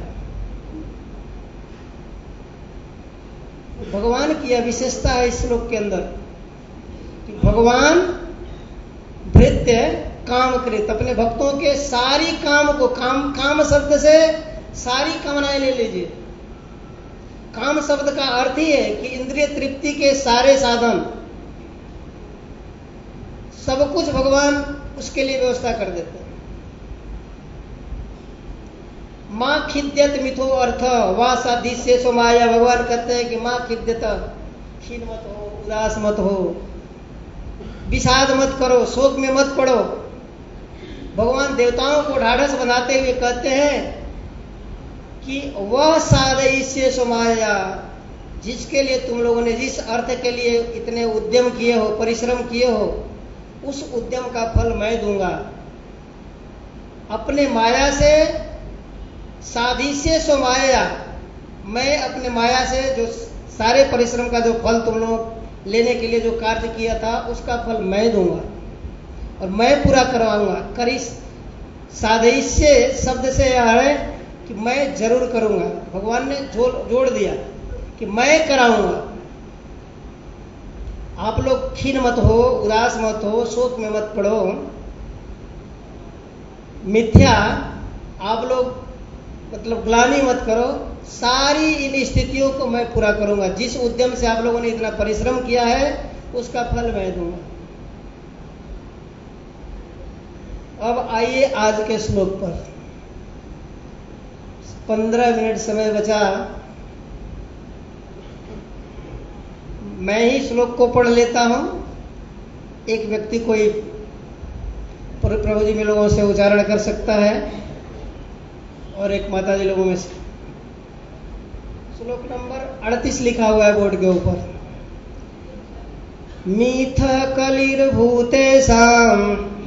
भगवान की यह विशेषता है इस श्लोक के अंदर कि भगवान भृत्य कामकृत, अपने भक्तों के सारी काम को, काम काम शब्द से सारी कामनाएं ले लीजिए। काम शब्द का अर्थ ही है कि इंद्रिय तृप्ति के सारे साधन, सब कुछ भगवान उसके लिए व्यवस्था कर देते हैं। मां खिद्यत मिथो अर्थ वा साधिष्य सो माया, भगवान कहते हैं कि मां खिद्यत, खीन मत हो, उदास मत हो, विषाद मत करो, शोक में मत पड़ो। भगवान देवताओं को ढाढ़स बनाते हुए कहते हैं कि वह साधिष्य सो माया, जिसके लिए तुम लोगों ने, जिस अर्थ के लिए इतने उद्यम किए हो, परिश्रम किए हो, उस उद्यम का फल मैं दूंगा। अपने माया से, साधिष्य सो माया, मैं अपने माया से जो सारे परिश्रम का जो फल तुम लोग लेने के लिए जो कार्य किया था, उसका फल मैं दूंगा और मैं पूरा करवाऊंगा। करी साधिष्य शब्द से यह है कि मैं जरूर करूंगा। भगवान ने जोड़ जोड़ दिया कि मैं कराऊंगा। आप लोग खीन मत हो, उदास मत हो, शोक में मत पड़ो, मिथ्या आप लोग मतलब ग्लानि मत करो। सारी इन स्थितियों को मैं पूरा करूंगा। जिस उद्यम से आप लोगों ने इतना परिश्रम किया है, उसका फल मैं दूंगा। अब आइए आज के श्लोक पर। पंद्रह मिनट समय बचा, मैं ही श्लोक को पढ़ लेता हूं। एक व्यक्ति कोई प्रभु जी में लोगों से उच्चारण कर सकता है और एक माता जी लोगों में से। श्लोक नंबर अड़तीस लिखा हुआ है बोर्ड के ऊपर। मीथ कलिर्भूतेषां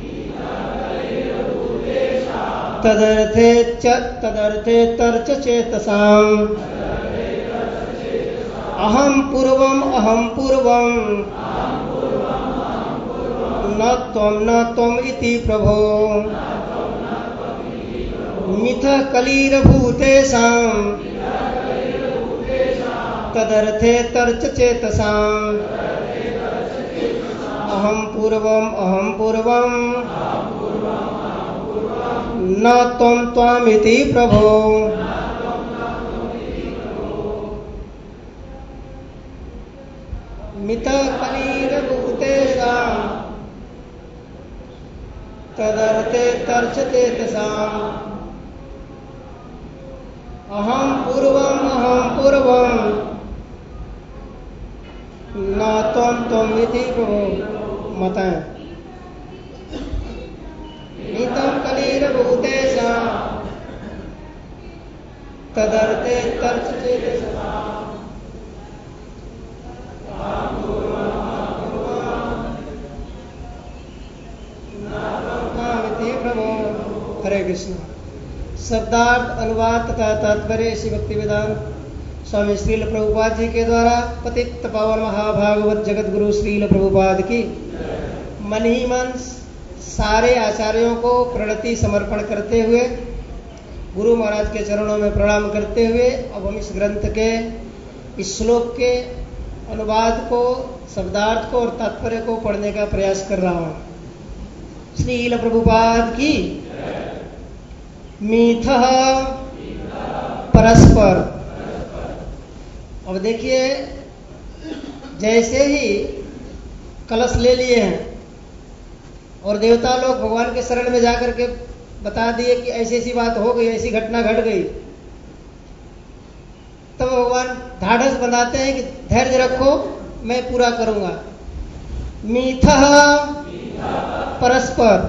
तदर्थे च तदर्थे तर्च चेतसाम् अहम पूर्वम अहम पूर्वम न त्वं न त्वम् इति प्रभो। मिथ कलिर्भूतेषां तदर्थे तर्च चेतसाम् अहम पूर्वम अहम पूर्वम न त्वं त्वमिति प्रभो। मिथ कलिर्भूतेषां तदर्थे तर्च चेतसाम् अहम पूर्वम अहम पूर्वम न त्वं त्वमिति प्रभो। माताएं, मिथं कलिर्भूतेषां तदर्थे तर्च चेतसाम् अहम पूर्वम अहम पूर्वम न त्वं त्वमिति प्रभो। हरे कृष्ण। शब्दार्थ, अनुवाद तथा तात्पर्य श्री भक्ति वेदांत स्वामी श्रील प्रभुपाद जी के द्वारा पतित पावन महाभागवत जगत गुरु श्रील प्रभुपाद की मन ही मन सारे आचार्यों को प्रणति समर्पण करते हुए, गुरु महाराज के चरणों में प्रणाम करते हुए, अब हम इस ग्रंथ के इस श्लोक के अनुवाद को, शब्दार्थ को और तात्पर्य को पढ़ने का प्रयास कर रहा हूँ। श्रील प्रभुपाद की। मीथः परस्पर। अब देखिए, जैसे ही कलश ले लिए हैं और देवता लोग भगवान के शरण में जाकर के बता दिए कि ऐसी ऐसी बात हो गई, ऐसी घटना घट गई, तब तो भगवान ढाढ़स बंधाते हैं कि धैर्य रखो, मैं पूरा करूंगा। मीठा परस्पर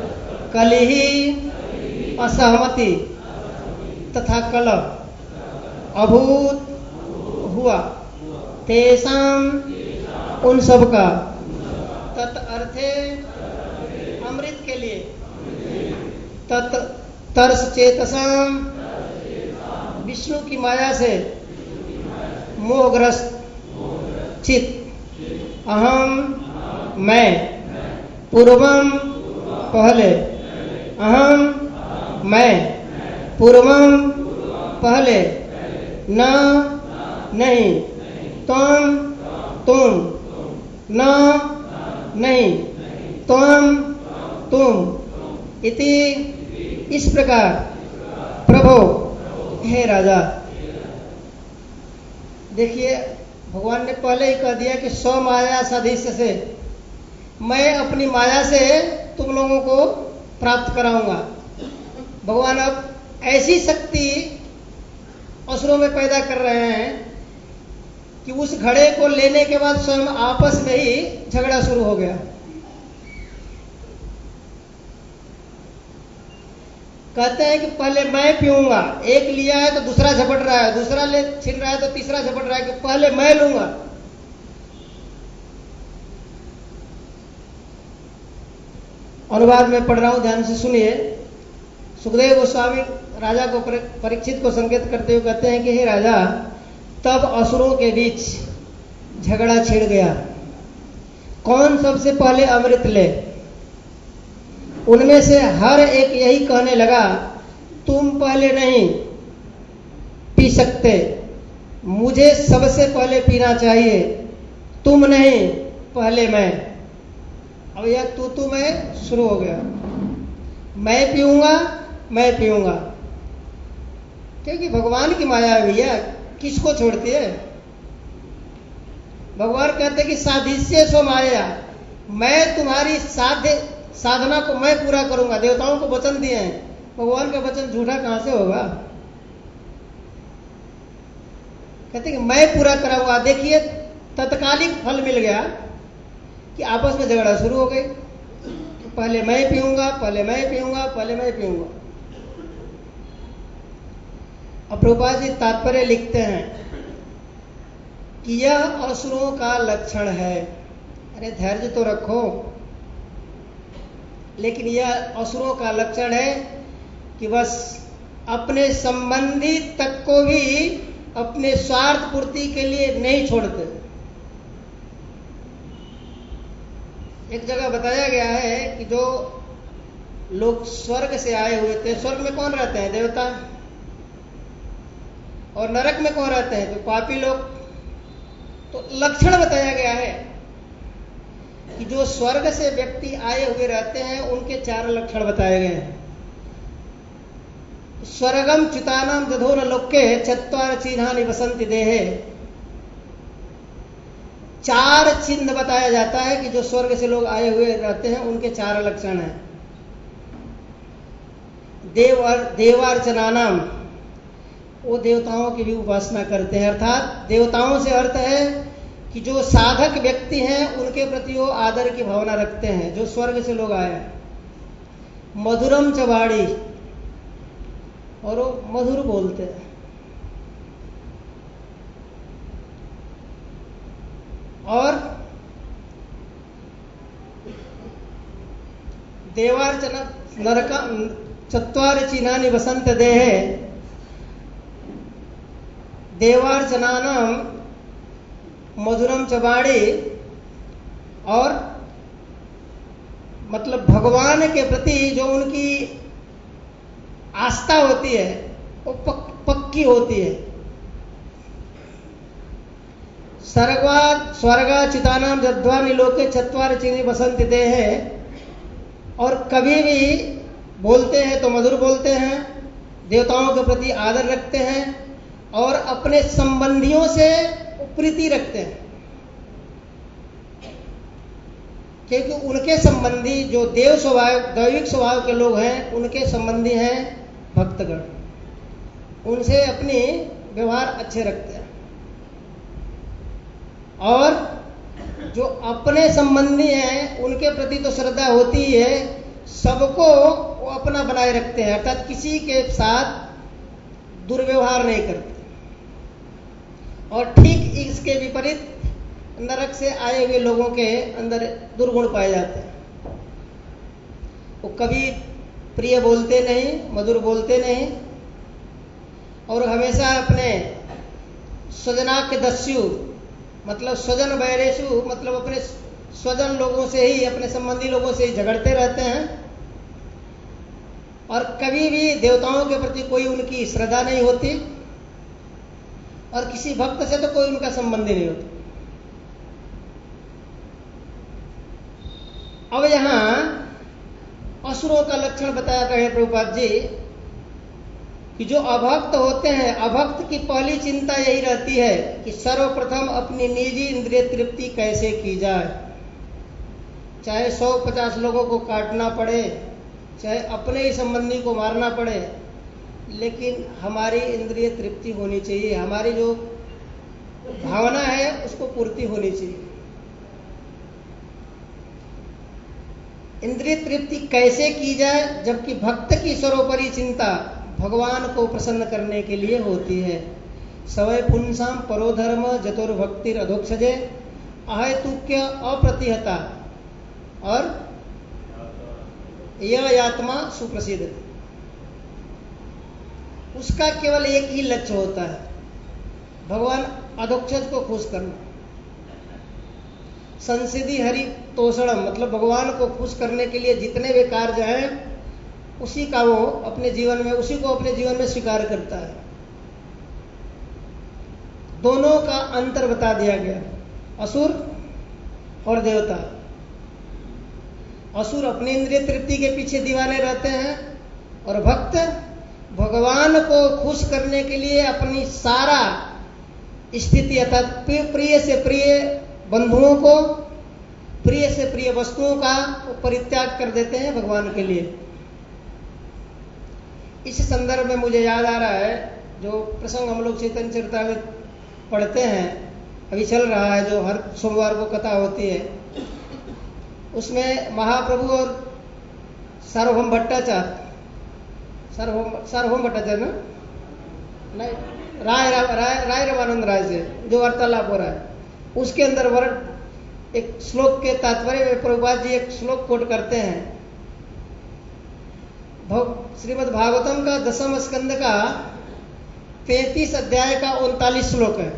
कलिही असहमति तथा कलह अभूत हुआ तेसाम उन सब का तत् अर्थे अमृत के लिए तत् तरस चेतसाम विष्णु की माया से मोहग्रस्त चित अहम मैं पूर्वम पहले अहम मैं पूर्वम पहले न नहीं तुम तुम न नहीं तुम तुम इति इस प्रकार प्रभो हे राजा। देखिए भगवान ने पहले ही कह दिया कि स्व माया सदृश्य से मैं अपनी माया से तुम लोगों को प्राप्त कराऊंगा। भगवान अब ऐसी शक्ति असुरों में पैदा कर रहे हैं कि उस घड़े को लेने के बाद स्वयं आपस में ही झगड़ा शुरू हो गया। कहते हैं कि पहले मैं पीऊंगा, एक लिया है तो दूसरा झपट रहा है, दूसरा ले छीन रहा है तो तीसरा झपट रहा है कि पहले मैं लूंगा। अनुवाद में पढ़ रहा हूं, ध्यान से सुनिए। सुखदेव गोस्वामी राजा को परीक्षित को संकेत करते हुए कहते हैं कि हे राजा, तब असुरों के बीच झगड़ा छिड़ गया, कौन सबसे पहले अमृत ले। उनमें से हर एक यही कहने लगा, तुम पहले नहीं पी सकते, मुझे सबसे पहले पीना चाहिए, तुम नहीं पहले मैं। अब यह तू तू मैं शुरू हो गया, मैं पीऊंगा मैं पीऊंगा, क्योंकि भगवान की माया है भैया, किसको छोड़ती है। भगवान कहते कि साधिष्य सो माया, मैं तुम्हारी साध्य साधना को मैं पूरा करूंगा। देवताओं को वचन दिए हैं, भगवान का वचन झूठा कहां से होगा। कहते कि मैं पूरा कराऊंगा। देखिए तत्कालिक फल मिल गया कि आपस में झगड़ा शुरू हो गई, पहले मैं पीऊंगा पहले मैं पीऊंगा पहले मैं पीऊंगा। अब प्रभुपाद जी तात्पर्य लिखते हैं कि यह असुरों का लक्षण है। अरे धैर्य तो रखो, लेकिन यह असुरों का लक्षण है कि बस अपने संबंधी तक को भी अपने स्वार्थ पूर्ति के लिए नहीं छोड़ते। एक जगह बताया गया है कि जो लोग स्वर्ग से आए हुए थे, स्वर्ग में कौन रहते हैं? देवता। और नरक में कौन रहते हैं? तो पापी लोग। तो लक्षण बताया गया है कि जो स्वर्ग से व्यक्ति आए हुए रहते हैं उनके चार लक्षण बताए गए हैं। स्वर्गम च्युतानाम दधो न लोके चत्वार चिन्हानि वसन्ति देहे। चार चिन्ह बताया जाता है कि जो स्वर्ग से लोग आए हुए रहते हैं उनके चार लक्षण हैं। देव देवार्चनानाम, वो देवताओं की भी उपासना करते हैं, अर्थात देवताओं से अर्थ है कि जो साधक व्यक्ति हैं उनके प्रति वो आदर की भावना रखते हैं, जो स्वर्ग से लोग आए हैं। मधुरम चबाड़ी, और वो मधुर बोलते हैं। और देवार्चना नरका चत्वार चिन्हानि वसंत देहे। देवार्चनानाम मधुरम चबाड़ी, और मतलब भगवान के प्रति जो उनकी आस्था होती है वो पक, पक्की होती है। सर्वा स्वर्गा चितानाम जद्वानि लोके चत्वार चिन्हि वसंति देहे। और कभी भी बोलते हैं तो मधुर बोलते हैं, देवताओं के प्रति आदर रखते हैं और अपने संबंधियों से प्रीति रखते हैं। क्योंकि उनके संबंधी जो देव स्वभाव दैविक स्वभाव के लोग हैं, उनके संबंधी हैं भक्तगण, उनसे अपनी व्यवहार अच्छे रखते हैं। और जो अपने संबंधी हैं उनके प्रति तो श्रद्धा होती ही है, सबको वो अपना बनाए रखते हैं, अर्थात किसी के साथ दुर्व्यवहार नहीं करते। और ठीक इसके विपरीत नरक से आए हुए लोगों के अंदर दुर्गुण पाए जाते हैं। वो कभी प्रिय बोलते नहीं, मधुर बोलते नहीं, और हमेशा अपने स्वजनाक दस्यु मतलब स्वजन वैरेशु मतलब अपने स्वजन लोगों से ही, अपने संबंधी लोगों से ही झगड़ते रहते हैं। और कभी भी देवताओं के प्रति कोई उनकी श्रद्धा नहीं होती, और किसी भक्त से तो कोई उनका संबंध ही नहीं होता। अब यहां असुरों का लक्षण बताया गया है प्रभुपाद जी कि जो अभक्त होते हैं, अभक्त की पहली चिंता यही रहती है कि सर्वप्रथम अपनी निजी इंद्रिय तृप्ति कैसे की जाए। चाहे सौ पचास लोगों को काटना पड़े, चाहे अपने ही संबंधी को मारना पड़े, लेकिन हमारी इंद्रिय तृप्ति होनी चाहिए, हमारी जो भावना है उसको पूर्ति होनी चाहिए। इंद्रिय तृप्ति कैसे की जाए, जबकि भक्त की सर्वोपरि चिंता भगवान को प्रसन्न करने के लिए होती है। सवय पुंसाम परोधर्म जतुर्भक्तिर अधोक्षजे अहेतुक्य अप्रतिहता और यह आत्मा सुप्रसिद्ध। उसका केवल एक ही लक्ष्य होता है, भगवान अधोक्षज को खुश करना। संसिधि हरि तोषणम मतलब भगवान को खुश करने के लिए जितने भी कार्य हैं उसी का वो अपने जीवन में उसी को अपने जीवन में स्वीकार करता है। दोनों का अंतर बता दिया गया, असुर और देवता। असुर अपनी इंद्रिय तृप्ति के पीछे दीवाने रहते हैं, और भक्त भगवान को खुश करने के लिए अपनी सारा स्थिति अर्थात प्रिय से प्रिय बंधुओं को, प्रिय से प्रिय वस्तुओं का परित्याग कर देते हैं भगवान के लिए। इस संदर्भ में मुझे याद आ रहा है जो प्रसंग हम लोग चैतन्य चरितामृत पढ़ते हैं, अभी चल रहा है, जो हर सोमवार को कथा होती है, उसमें महाप्रभु और सार्वभौम भट्टाचार्य सार्वभौम सार्वभौम भट्टाचार्य ना नहीं राय राय राय रमानंद राय से जो वार्तालाप हो रहा है, उसके अंदर वर्ण एक श्लोक के तात्पर्य में प्रभुपाद जी एक श्लोक कोट करते हैं। श्रीमद् भागवतम का दसम स्कंद का तैतीस अध्याय का उनतालीस श्लोक है।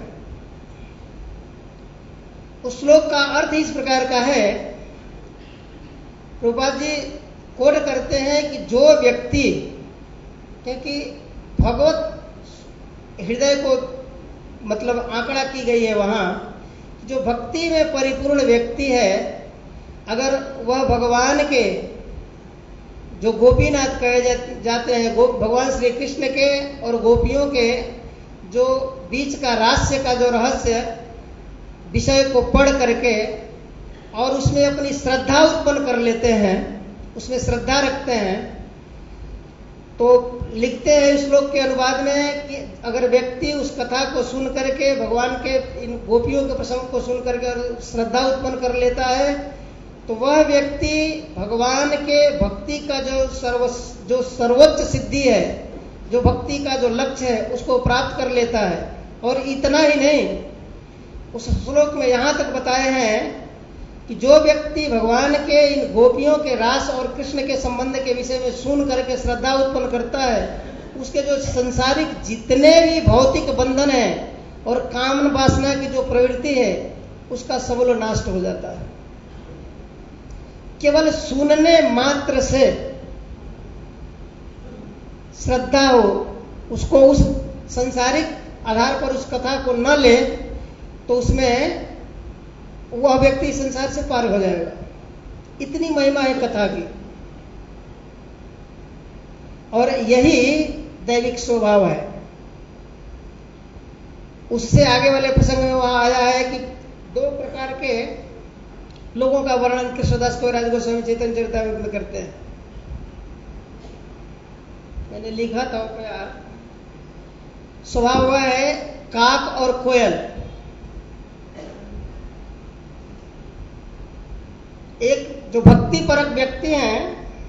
उस श्लोक का अर्थ इस प्रकार का है, प्रभुपाद जी कोट करते हैं कि जो व्यक्ति, क्योंकि भगवत हृदय को मतलब आंकड़ा की गई है वहां, जो भक्ति में परिपूर्ण व्यक्ति है, अगर वह भगवान के जो गोपीनाथ कहे जाते हैं, गो भगवान श्री कृष्ण के और गोपियों के जो बीच का रहस्य का जो रहस्य विषय को पढ़ करके और उसमें अपनी श्रद्धा उत्पन्न कर लेते हैं, उसमें श्रद्धा रखते हैं, तो लिखते हैं इस श्लोक के अनुवाद में कि अगर व्यक्ति उस कथा को सुन करके, भगवान के इन गोपियों के प्रसंग को सुन करके और श्रद्धा उत्पन्न कर लेता है, तो वह व्यक्ति भगवान के भक्ति का जो सर्व जो सर्वोच्च सिद्धि है, जो भक्ति का जो लक्ष्य है, उसको प्राप्त कर लेता है। और इतना ही नहीं, उस श्लोक में यहाँ तक बताए हैं कि जो व्यक्ति भगवान के इन गोपियों के रास और कृष्ण के संबंध के विषय में सुन करके श्रद्धा उत्पन्न करता है, उसके जो संसारिक जितने भी भौतिक बंधन है और कामना वासना की जो प्रवृत्ति है, उसका सबल नाश हो जाता है। केवल सुनने मात्र से श्रद्धा हो, उसको उस संसारिक आधार पर उस कथा को न ले, तो उसमें वह व्यक्ति संसार से पार हो जाएगा। इतनी महिमा है कथा की, और यही दैविक स्वभाव है। उससे आगे वाले प्रसंग में वहां आया है कि दो प्रकार के लोगों का वर्णन कृष्णदास कविराज गोस्वामी चैतन्य चरितामृत में करते हैं। मैंने लिखा था यार, स्वभाव हुआ है काक और कोयल। एक जो भक्ति परक व्यक्ति हैं,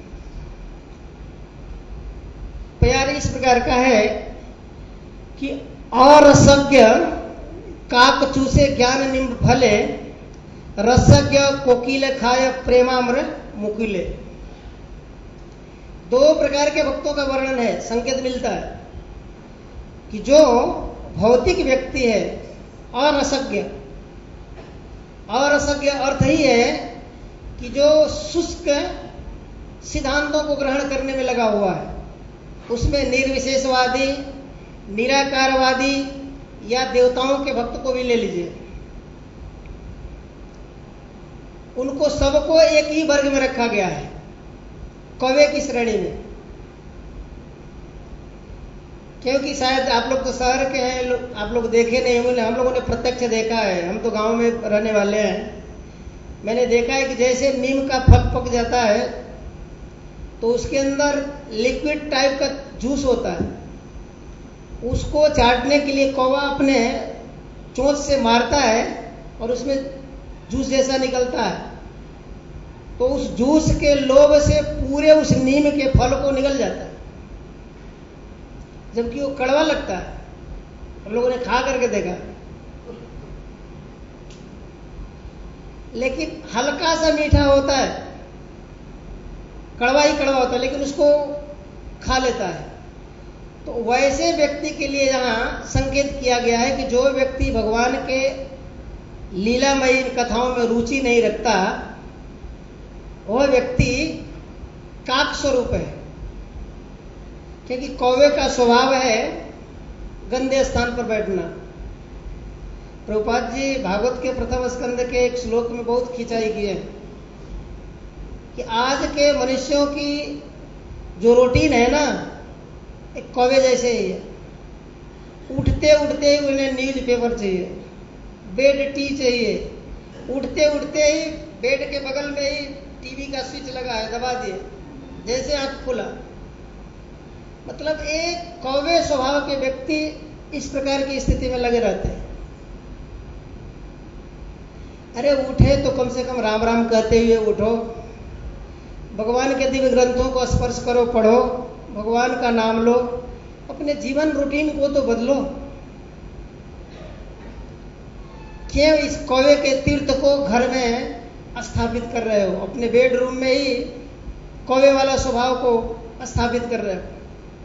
प्यार इस प्रकार का है कि अरसज्ञ काक चूसे ज्ञान निम्ब फले, रसज्ञ कोकिल खाय प्रेमाम्र मुकिले। दो प्रकार के भक्तों का वर्णन है, संकेत मिलता है कि जो भौतिक व्यक्ति है अरसज्ञ, अरसज्ञ अर्थ ही है कि जो शुष्क सिद्धांतों को ग्रहण करने में लगा हुआ है, उसमें निर्विशेषवादी, निराकारवादी या देवताओं के भक्त को भी ले लीजिए, उनको सबको एक ही वर्ग में रखा गया है, कौवे की श्रेणी में। क्योंकि शायद आप लोग तो शहर के हैं, लो, आप लोग देखे नहीं होंगे, हम लोगों ने प्रत्यक्ष देखा है, हम तो गांव में रहने वाले हैं। मैंने देखा है कि जैसे नीम का फल पक जाता है तो उसके अंदर लिक्विड टाइप का जूस होता है, उसको चाटने के लिए कौवा अपने चोंच से मारता है और उसमें जूस जैसा निकलता है, तो उस जूस के लोभ से पूरे उस नीम के फल को निकल जाता है, जबकि वो कड़वा लगता है। हम लोगों ने खा करके देखा, लेकिन हल्का सा मीठा होता है, कड़वा ही कड़वा होता है, लेकिन उसको खा लेता है। तो वैसे व्यक्ति के लिए यहाँ संकेत किया गया है कि जो व्यक्ति भगवान के लीलामयी कथाओं में रुचि नहीं रखता, वह व्यक्ति काक स्वरूप है। क्योंकि कौवे का स्वभाव है गंदे स्थान पर बैठना। प्रभुपाद जी भागवत के प्रथम स्कंद के एक श्लोक में बहुत खिंचाई की है कि आज के मनुष्यों की जो रूटीन है ना, एक कौवे जैसे ही है। उठते उठते ही उन्हें न्यूज पेपर चाहिए, बेड टी चाहिए, उठते उठते ही बेड के बगल में ही टीवी का स्विच लगा है, दबा दिए, जैसे आंख खुला। मतलब एक कौवे स्वभाव के व्यक्ति इस प्रकार की स्थिति में लगे रहते हैं। अरे उठे तो कम से कम राम राम कहते हुए उठो, भगवान के दिव्य ग्रंथों को स्पर्श करो, पढ़ो, भगवान का नाम लो, अपने जीवन रूटीन को तो बदलो। क्यों इस कौवे के तीर्थ को घर में स्थापित कर रहे हो? अपने बेडरूम में ही कौवे वाला स्वभाव को स्थापित कर रहे हो।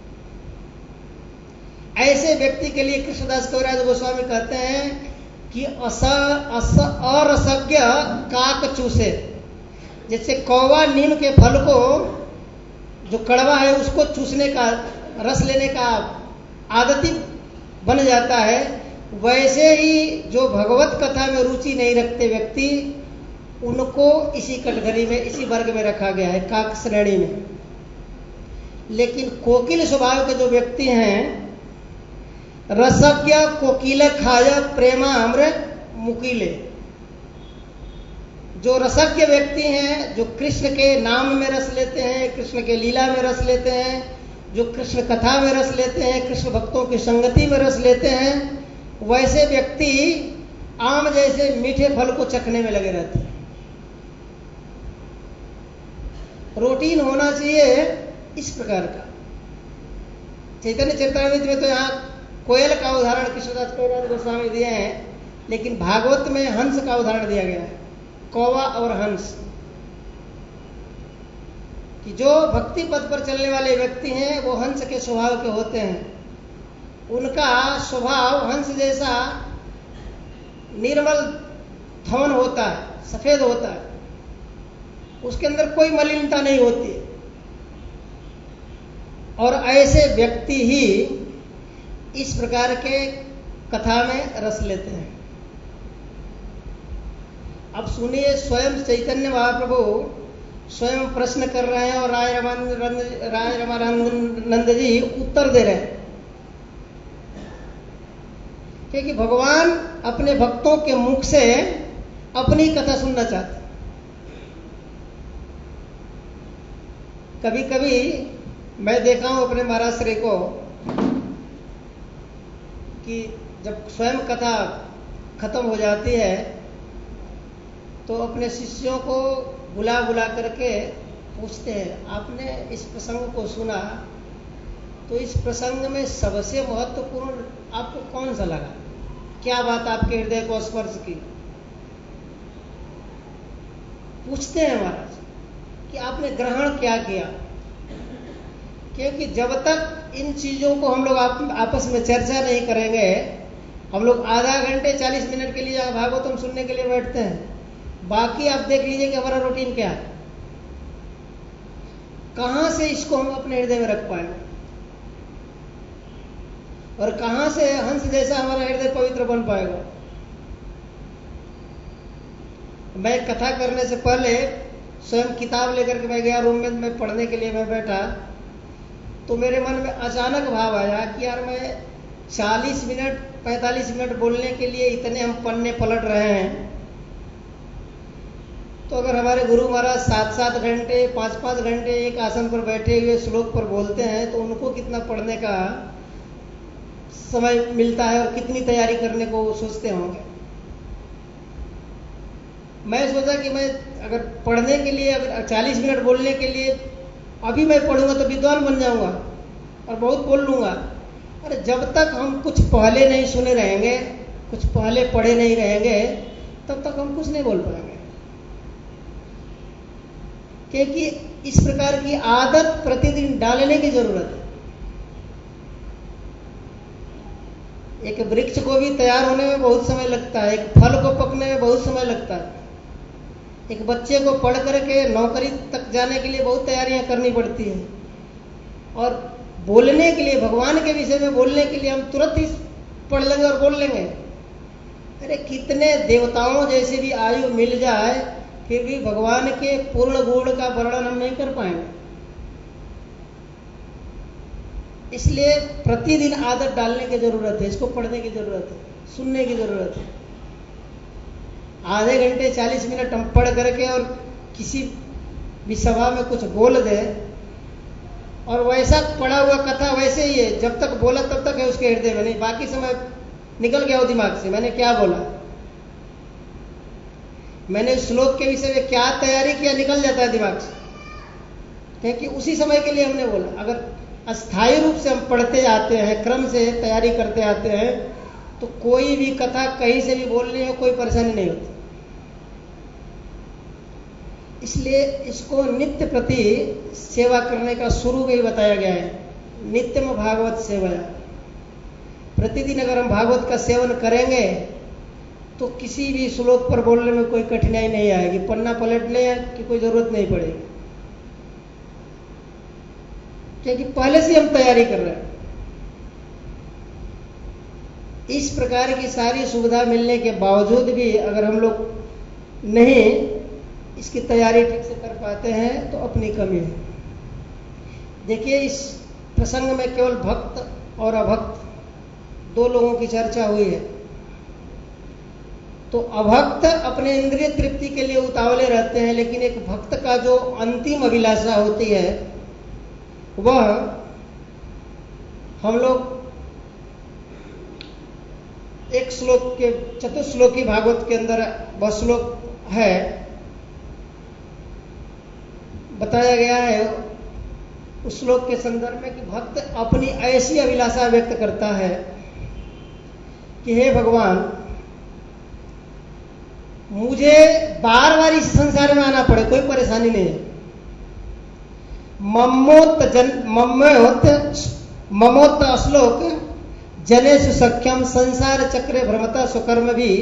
ऐसे व्यक्ति के लिए कृष्णदास कविराज गोस्वामी कहते हैं कि अस अस अरसज्ञ काक चूसे। जैसे कौवा नीम के फल को जो कड़वा है उसको चूसने का, रस लेने का आदती बन जाता है, वैसे ही जो भगवत कथा में रुचि नहीं रखते व्यक्ति, उनको इसी कटघरी में, इसी वर्ग में रखा गया है, काक श्रेणी में। लेकिन कोकिल स्वभाव के जो व्यक्ति हैं, रसज्ञ कोकिल खाय प्रेमा अम्र मुकिले। जो रसज्ञ व्यक्ति हैं, जो कृष्ण के नाम में रस लेते हैं, कृष्ण के लीला में रस लेते हैं, जो कृष्ण कथा में रस लेते हैं, कृष्ण भक्तों की संगति में रस लेते हैं, वैसे व्यक्ति आम जैसे मीठे फल को चखने में लगे रहते हैं। रूटीन होना चाहिए इस प्रकार का। चैतन्य चरितामृत में तो यहाँ कोयल का उदाहरण कृष्णदास कविराज गोस्वामी दिए हैं, लेकिन भागवत में हंस का उदाहरण दिया गया है, कौवा और हंस। कि जो भक्ति पथ पर चलने वाले व्यक्ति हैं वो हंस के स्वभाव के होते हैं। उनका स्वभाव हंस जैसा निर्मल धवन होता है, सफेद होता है, उसके अंदर कोई मलिनता नहीं होती। और ऐसे व्यक्ति ही इस प्रकार के कथा में रस लेते हैं। अब सुनिए, स्वयं चैतन्य महाप्रभु स्वयं प्रश्न कर रहे हैं और राय रमानंद राय रमानंद जी उत्तर दे रहे हैं। क्योंकि भगवान अपने भक्तों के मुख से अपनी कथा सुनना चाहते हैं। कभी कभी मैं देखा हूं अपने महाराज श्री को कि जब स्वयं कथा खत्म हो जाती है तो अपने शिष्यों को बुला बुला करके पूछते हैं, आपने इस प्रसंग को सुना तो इस प्रसंग में सबसे महत्वपूर्ण आपको कौन सा लगा, क्या बात आपके हृदय को स्पर्श की? पूछते हैं महाराज कि आपने ग्रहण क्या किया। क्योंकि जब तक इन चीजों को हम लोग आप, आपस में चर्चा नहीं करेंगे, हम लोग आधा घंटे चालीस मिनट के लिए भागवतम सुनने के लिए बैठते हैं, बाकी आप देख लीजिए कि हमारा रूटीन क्या है, कहां से इसको हम अपने हृदय में रख पाएंगे और कहां से हंस जैसा हमारा हृदय पवित्र बन पाएगा। मैं कथा करने से पहले स्वयं किताब लेकर के मैं गया रूम में, मैं पढ़ने के लिए मैं बैठा तो मेरे मन में अचानक भाव आया कि यार मैं चालीस मिनट पैंतालीस मिनट बोलने के लिए इतने हम पन्ने पलट रहे हैं, तो अगर हमारे गुरु महाराज सात सात घंटे पाँच पाँच घंटे एक आसन पर बैठे हुए श्लोक पर बोलते हैं तो उनको कितना पढ़ने का समय मिलता है और कितनी तैयारी करने को सोचते होंगे। मैं सोचा कि मैं अगर पढ़ने के लिए अगर चालीस मिनट बोलने के लिए अभी मैं पढ़ूंगा तो विद्वान बन जाऊंगा और बहुत बोल लूंगा। अरे जब तक हम कुछ पहले नहीं सुने रहेंगे, कुछ पहले पढ़े नहीं रहेंगे, तब तक हम कुछ नहीं बोल पाएंगे। क्योंकि इस प्रकार की आदत प्रतिदिन डालने की जरूरत है। एक वृक्ष को भी तैयार होने में बहुत समय लगता है, एक फल को पकने में बहुत समय लगता है, एक बच्चे को पढ़ करके नौकरी तक जाने के लिए बहुत तैयारियां करनी पड़ती है, और बोलने के लिए भगवान के विषय में बोलने के लिए हम तुरंत ही पढ़ लेंगे और बोल लेंगे। अरे कितने देवताओं जैसी भी आयु मिल जाए फिर भी भगवान के पूर्ण गुण का वर्णन हम नहीं कर पाएंगे। इसलिए प्रतिदिन आदत डालने की जरूरत है, इसको पढ़ने की जरूरत है, सुनने की जरूरत है। आधे घंटे चालीस मिनट हम पढ़ करके और किसी भी सभा में कुछ बोल दे और वैसा पढ़ा हुआ कथा वैसे ही है, जब तक बोला तब तक है उसके हृदय में, नहीं बाकी समय निकल गया हो दिमाग से, मैंने क्या बोला, मैंने श्लोक के विषय में क्या तैयारी किया, निकल जाता है दिमाग से, क्योंकि उसी समय के लिए हमने बोला। अगर अस्थायी रूप से हम पढ़ते आते हैं, क्रम से तैयारी करते आते हैं, तो कोई भी कथा कहीं से भी बोलने में कोई परेशानी नहीं होती। इसलिए इसको नित्य प्रति सेवा करने का शुरू में ही बताया गया है, नित्यम भागवत सेवा। प्रतिदिन अगर हम भागवत का सेवन करेंगे तो किसी भी श्लोक पर बोलने में कोई कठिनाई नहीं आएगी, पन्ना पलटने की कोई जरूरत नहीं पड़ेगी, क्योंकि पहले से हम तैयारी कर रहे हैं। इस प्रकार की सारी सुविधा मिलने के बावजूद भी अगर हम लोग नहीं इसकी तैयारी ठीक से कर पाते हैं तो अपनी कमी है। देखिए, इस प्रसंग में केवल भक्त और अभक्त दो लोगों की चर्चा हुई है। तो अभक्त अपने इंद्रिय तृप्ति के लिए उतावले रहते हैं, लेकिन एक भक्त का जो अंतिम अभिलाषा होती है वह हम लोग एक श्लोक के चतुश्लोकी भागवत के अंदर वह श्लोक है, बताया गया है उस श्लोक के संदर्भ में कि भक्त अपनी ऐसी अभिलाषा व्यक्त करता है कि हे भगवान, मुझे बार बार इस संसार में आना पड़े, कोई परेशानी नहीं है। ममोत जन ममोत ममोत श्लोक जनेषु सख्यम संसार चक्रे भ्रमता सुकर्म भी,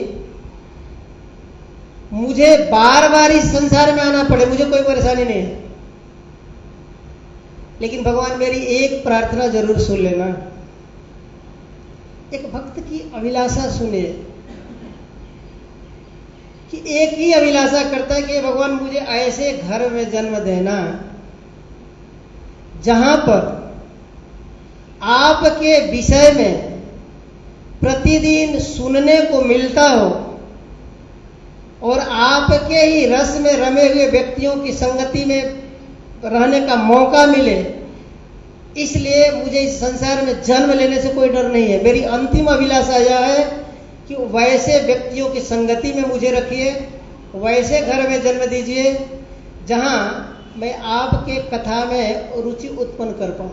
मुझे बार बार इस संसार में आना पड़े, मुझे कोई परेशानी नहीं है, लेकिन भगवान मेरी एक प्रार्थना जरूर सुन लेना। एक भक्त की अभिलाषा सुने कि एक ही अभिलाषा करता है कि भगवान मुझे ऐसे घर में जन्म देना जहां पर आपके विषय में प्रतिदिन सुनने को मिलता हो और आपके ही रस में रमे हुए व्यक्तियों की संगति में रहने का मौका मिले, इसलिए मुझे इस संसार में जन्म लेने से कोई डर नहीं है। मेरी अंतिम अभिलाषा यह है कि वैसे व्यक्तियों की संगति में मुझे रखिए, वैसे घर में जन्म दीजिए जहां मैं आपके कथा में रुचि उत्पन्न कर पाऊं।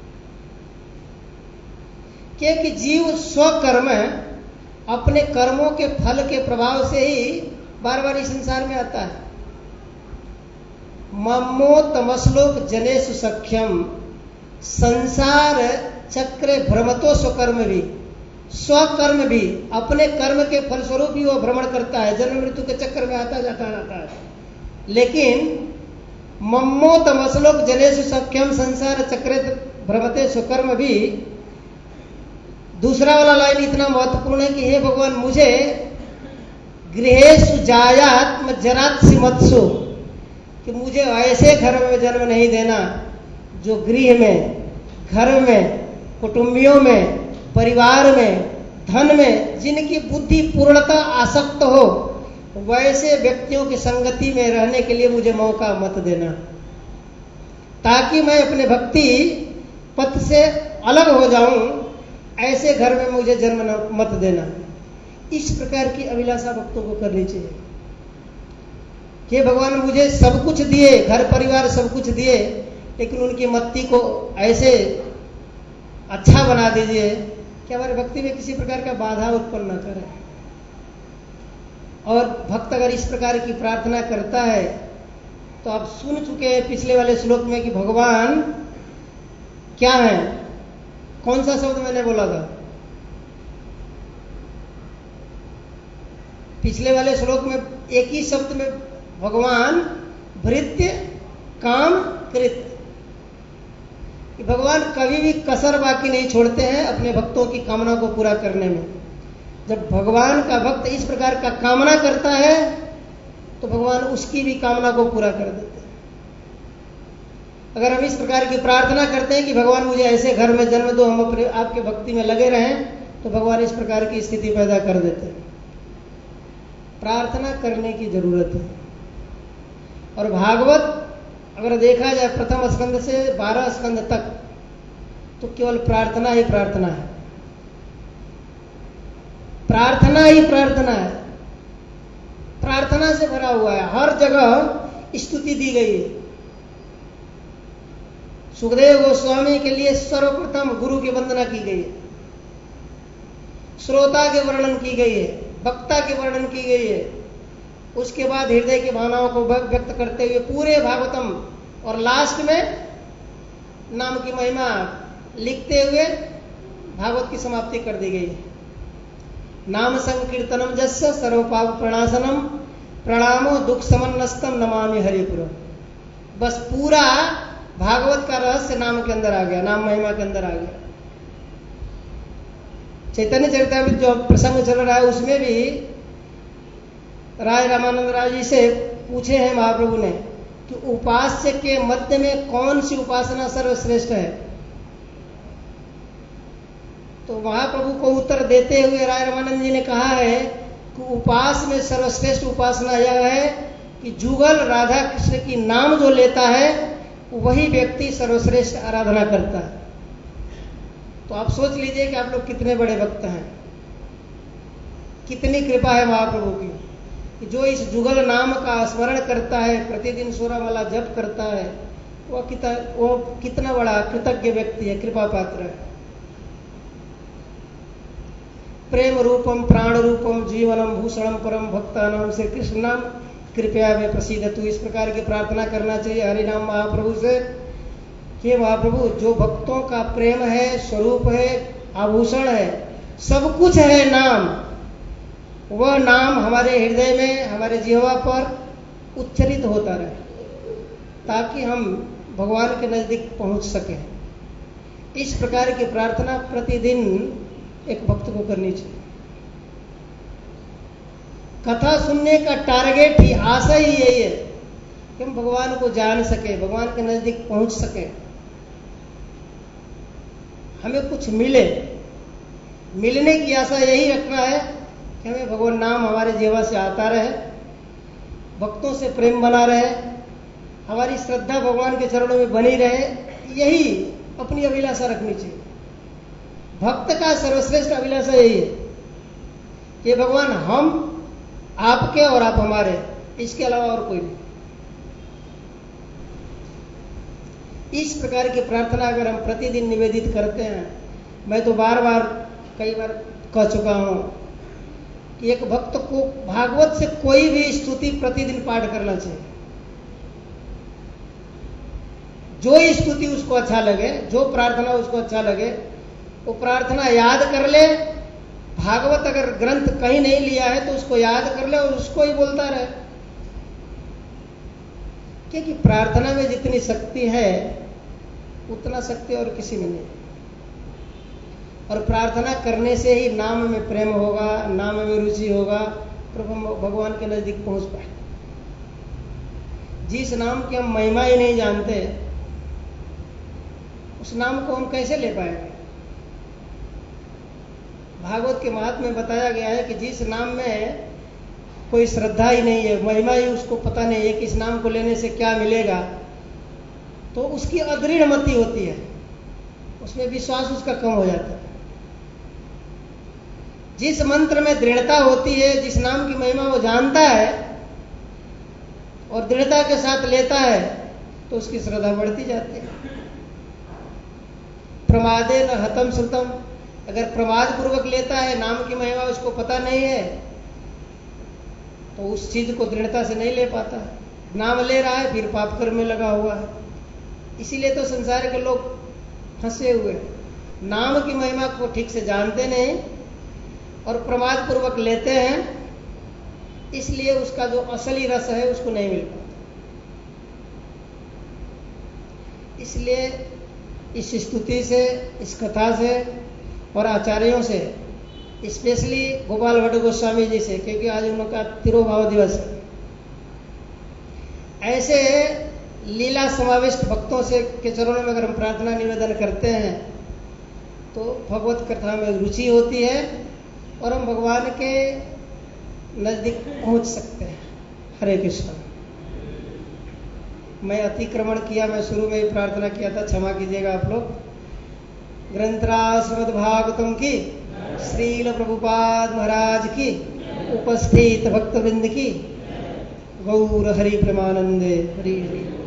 क्योंकि जीव स्वकर्म अपने कर्मों के फल के प्रभाव से ही बार बार इस संसार में आता है। मम्मो तमस्लोक जनेषु सख्यम, संसार चक्रे भ्रमतो स्वकर्म भी, स्वकर्म भी अपने कर्म के फलस्वरूप ही वह भ्रमण करता है, जन्म मृत्यु के चक्कर में आता जाता रहता है। लेकिन मम्मो तमस्लोक जनेषु सख्यम संसार चक्रे भ्रमते स्वकर्म भी, दूसरा वाला लाइन इतना महत्वपूर्ण है कि हे भगवान, मुझे गृहेषु जायात मज्जरात सिमत्सु, कि मुझे ऐसे घर में जन्म नहीं देना जो गृह में, घर में, कुटुंबियों में, परिवार में, धन में जिनकी बुद्धि पूर्णतः आसक्त हो, वैसे व्यक्तियों की संगति में रहने के लिए मुझे मौका मत देना, ताकि मैं अपने भक्ति पथ से अलग हो जाऊं। ऐसे घर में मुझे जन्म मत देना। इस प्रकार की अभिलाषा भक्तों को करनी चाहिए कि भगवान मुझे सब कुछ दिए, घर परिवार सब कुछ दिए, लेकिन उनकी मत्ती को ऐसे अच्छा बना दीजिए कि हमारे भक्ति में किसी प्रकार का बाधा उत्पन्न न करे। और भक्त अगर इस प्रकार की प्रार्थना करता है तो आप सुन चुके हैं पिछले वाले श्लोक में कि भगवान क्या है। कौन सा शब्द मैंने बोला था? पिछले वाले श्लोक में एक ही शब्द में भगवान भृत्य काम कृत, कि भगवान कभी भी कसर बाकी नहीं छोड़ते हैं अपने भक्तों की कामना को पूरा करने में। जब भगवान का भक्त इस प्रकार का कामना करता है तो भगवान उसकी भी कामना को पूरा कर देते हैं। अगर हम इस प्रकार की प्रार्थना करते हैं कि भगवान मुझे ऐसे घर में जन्म दो, हम अपने आपके भक्ति में लगे रहें, तो भगवान इस प्रकार की स्थिति पैदा कर देते हैं। प्रार्थना करने की जरूरत है। और भागवत अगर देखा जाए प्रथम स्कंद से बारह स्कंद तक, तो केवल प्रार्थना ही प्रार्थना है, प्रार्थना ही प्रार्थना है, प्रार्थना से भरा हुआ है। हर जगह स्तुति दी गई है। सुखदेव गोस्वामी के लिए सर्वप्रथम गुरु की वंदना की गई है, श्रोता के वर्णन की गई है, वक्ता के वर्णन की गई है, उसके बाद हृदय की भावनाओं को व्यक्त करते हुए पूरे भागवतम, और लास्ट में नाम की महिमा लिखते हुए भागवत की समाप्ति कर दी गई है। नाम संकीर्तनम जस्य सर्वपाप प्रणाशनम प्रणामो दुख समन्नस्तम नमामि हरिपुरम। बस पूरा भागवत का रहस्य नाम के अंदर आ गया, नाम महिमा के अंदर आ गया। चैतन्य चरितामृत जो प्रसंग चल रहा है उसमें भी राय रामानंद राय जी से पूछे हैं महाप्रभु ने कि उपास्य के मध्य में कौन सी उपासना सर्वश्रेष्ठ है। तो महाप्रभु को उत्तर देते हुए राय रामानंद जी ने कहा है कि उपास में सर्वश्रेष्ठ उपासना यह है कि जुगल राधा कृष्ण की नाम जो लेता है वही व्यक्ति सर्वश्रेष्ठ आराधना करता है। तो आप सोच लीजिए कि आप लोग कितने बड़े भक्त हैं, कितनी कृपा है महाप्रभु की कि जो इस जुगल नाम का स्मरण करता है, प्रतिदिन सूरमाला जप करता है, वो कितना वो कितना बड़ा कृतज्ञ व्यक्ति है, कृपा पात्र है। प्रेम रूपम प्राण रूपम जीवनम भूषणम परम भक्तानाम से कृष्ण नाम कृपया में प्रसिद्ध। तू इस प्रकार की प्रार्थना करना चाहिए हरिनाम महाप्रभु से कि महाप्रभु जो भक्तों का प्रेम है, स्वरूप है, आभूषण है, सब कुछ है नाम, वह नाम हमारे हृदय में, हमारे जीवा पर उच्चरित होता रहे ताकि हम भगवान के नजदीक पहुंच सकें। इस प्रकार की प्रार्थना प्रतिदिन एक भक्त को करनी चाहिए। कथा सुनने का टारगेट ही, आशा ही यही है कि हम भगवान को जान सके, भगवान के नजदीक पहुंच सके, हमें कुछ मिले। मिलने की आशा यही रखना है कि हमें भगवान नाम हमारे जीवा से आता रहे, भक्तों से प्रेम बना रहे, हमारी श्रद्धा भगवान के चरणों में बनी रहे, यही अपनी अभिलाषा रखनी चाहिए। भक्त का सर्वश्रेष्ठ अभिलाषा यही है कि भगवान हम आपके और आप हमारे, इसके अलावा और कोई नहीं। इस प्रकार की प्रार्थना अगर हम प्रतिदिन निवेदित करते हैं, मैं तो बार बार कई बार कह चुका हूं कि एक भक्त को भागवत से कोई भी स्तुति प्रतिदिन पाठ करना चाहिए। जो स्तुति उसको अच्छा लगे, जो प्रार्थना उसको अच्छा लगे, वो प्रार्थना याद कर ले। भागवत अगर ग्रंथ कहीं नहीं लिया है तो उसको याद कर ले और उसको ही बोलता रहे, क्योंकि प्रार्थना में जितनी शक्ति है उतना शक्ति और किसी में नहीं। और प्रार्थना करने से ही नाम में प्रेम होगा, नाम में रुचि होगा, प्रभु भगवान के नजदीक पहुंच पाए। जिस नाम की हम महिमा ही नहीं जानते, उस नाम को हम कैसे ले पाएंगे? भागवत के महात्म्य में बताया गया है कि जिस नाम में कोई श्रद्धा ही नहीं है, महिमा ही उसको पता नहीं है कि इस नाम को लेने से क्या मिलेगा, तो उसकी अदृढ़ मति होती है, उसमें विश्वास उसका कम हो जाता है। जिस मंत्र में दृढ़ता होती है, जिस नाम की महिमा वो जानता है और दृढ़ता के साथ लेता है, तो उसकी श्रद्धा बढ़ती जाती है। प्रमादे न हतम श्रुतम, अगर प्रमाद पूर्वक लेता है, नाम की महिमा उसको पता नहीं है, तो उस चीज को दृढ़ता से नहीं ले पाता। नाम ले रहा है फिर पाप कर्म में लगा हुआ है। इसीलिए तो संसार के लोग फंसे हुए हैं, नाम की महिमा को ठीक से जानते नहीं और प्रमाद पूर्वक लेते हैं, इसलिए उसका जो असली रस है उसको नहीं मिल पाता। इसलिए इस स्तुति से, इस कथा से और आचार्यों से, स्पेशली गोपाल भट्ट गोस्वामी जी से, क्योंकि आज उनका तिरुभाव दिवस है, ऐसे लीला समाविष्ट भक्तों से के चरणों में अगर हम प्रार्थना निवेदन करते हैं तो भगवत कथा में रुचि होती है और हम भगवान के नजदीक पहुंच सकते हैं। हरे कृष्ण। मैं अतिक्रमण किया, मैं शुरू में ही प्रार्थना किया था, क्षमा कीजिएगा आप लोग। ग्रंथराज श्रीमद् भागवतम की, श्रील प्रभुपाद महाराज की, उपस्थित भक्तवृंद की, गौर हरि प्रेमानंदे। हरि हरि।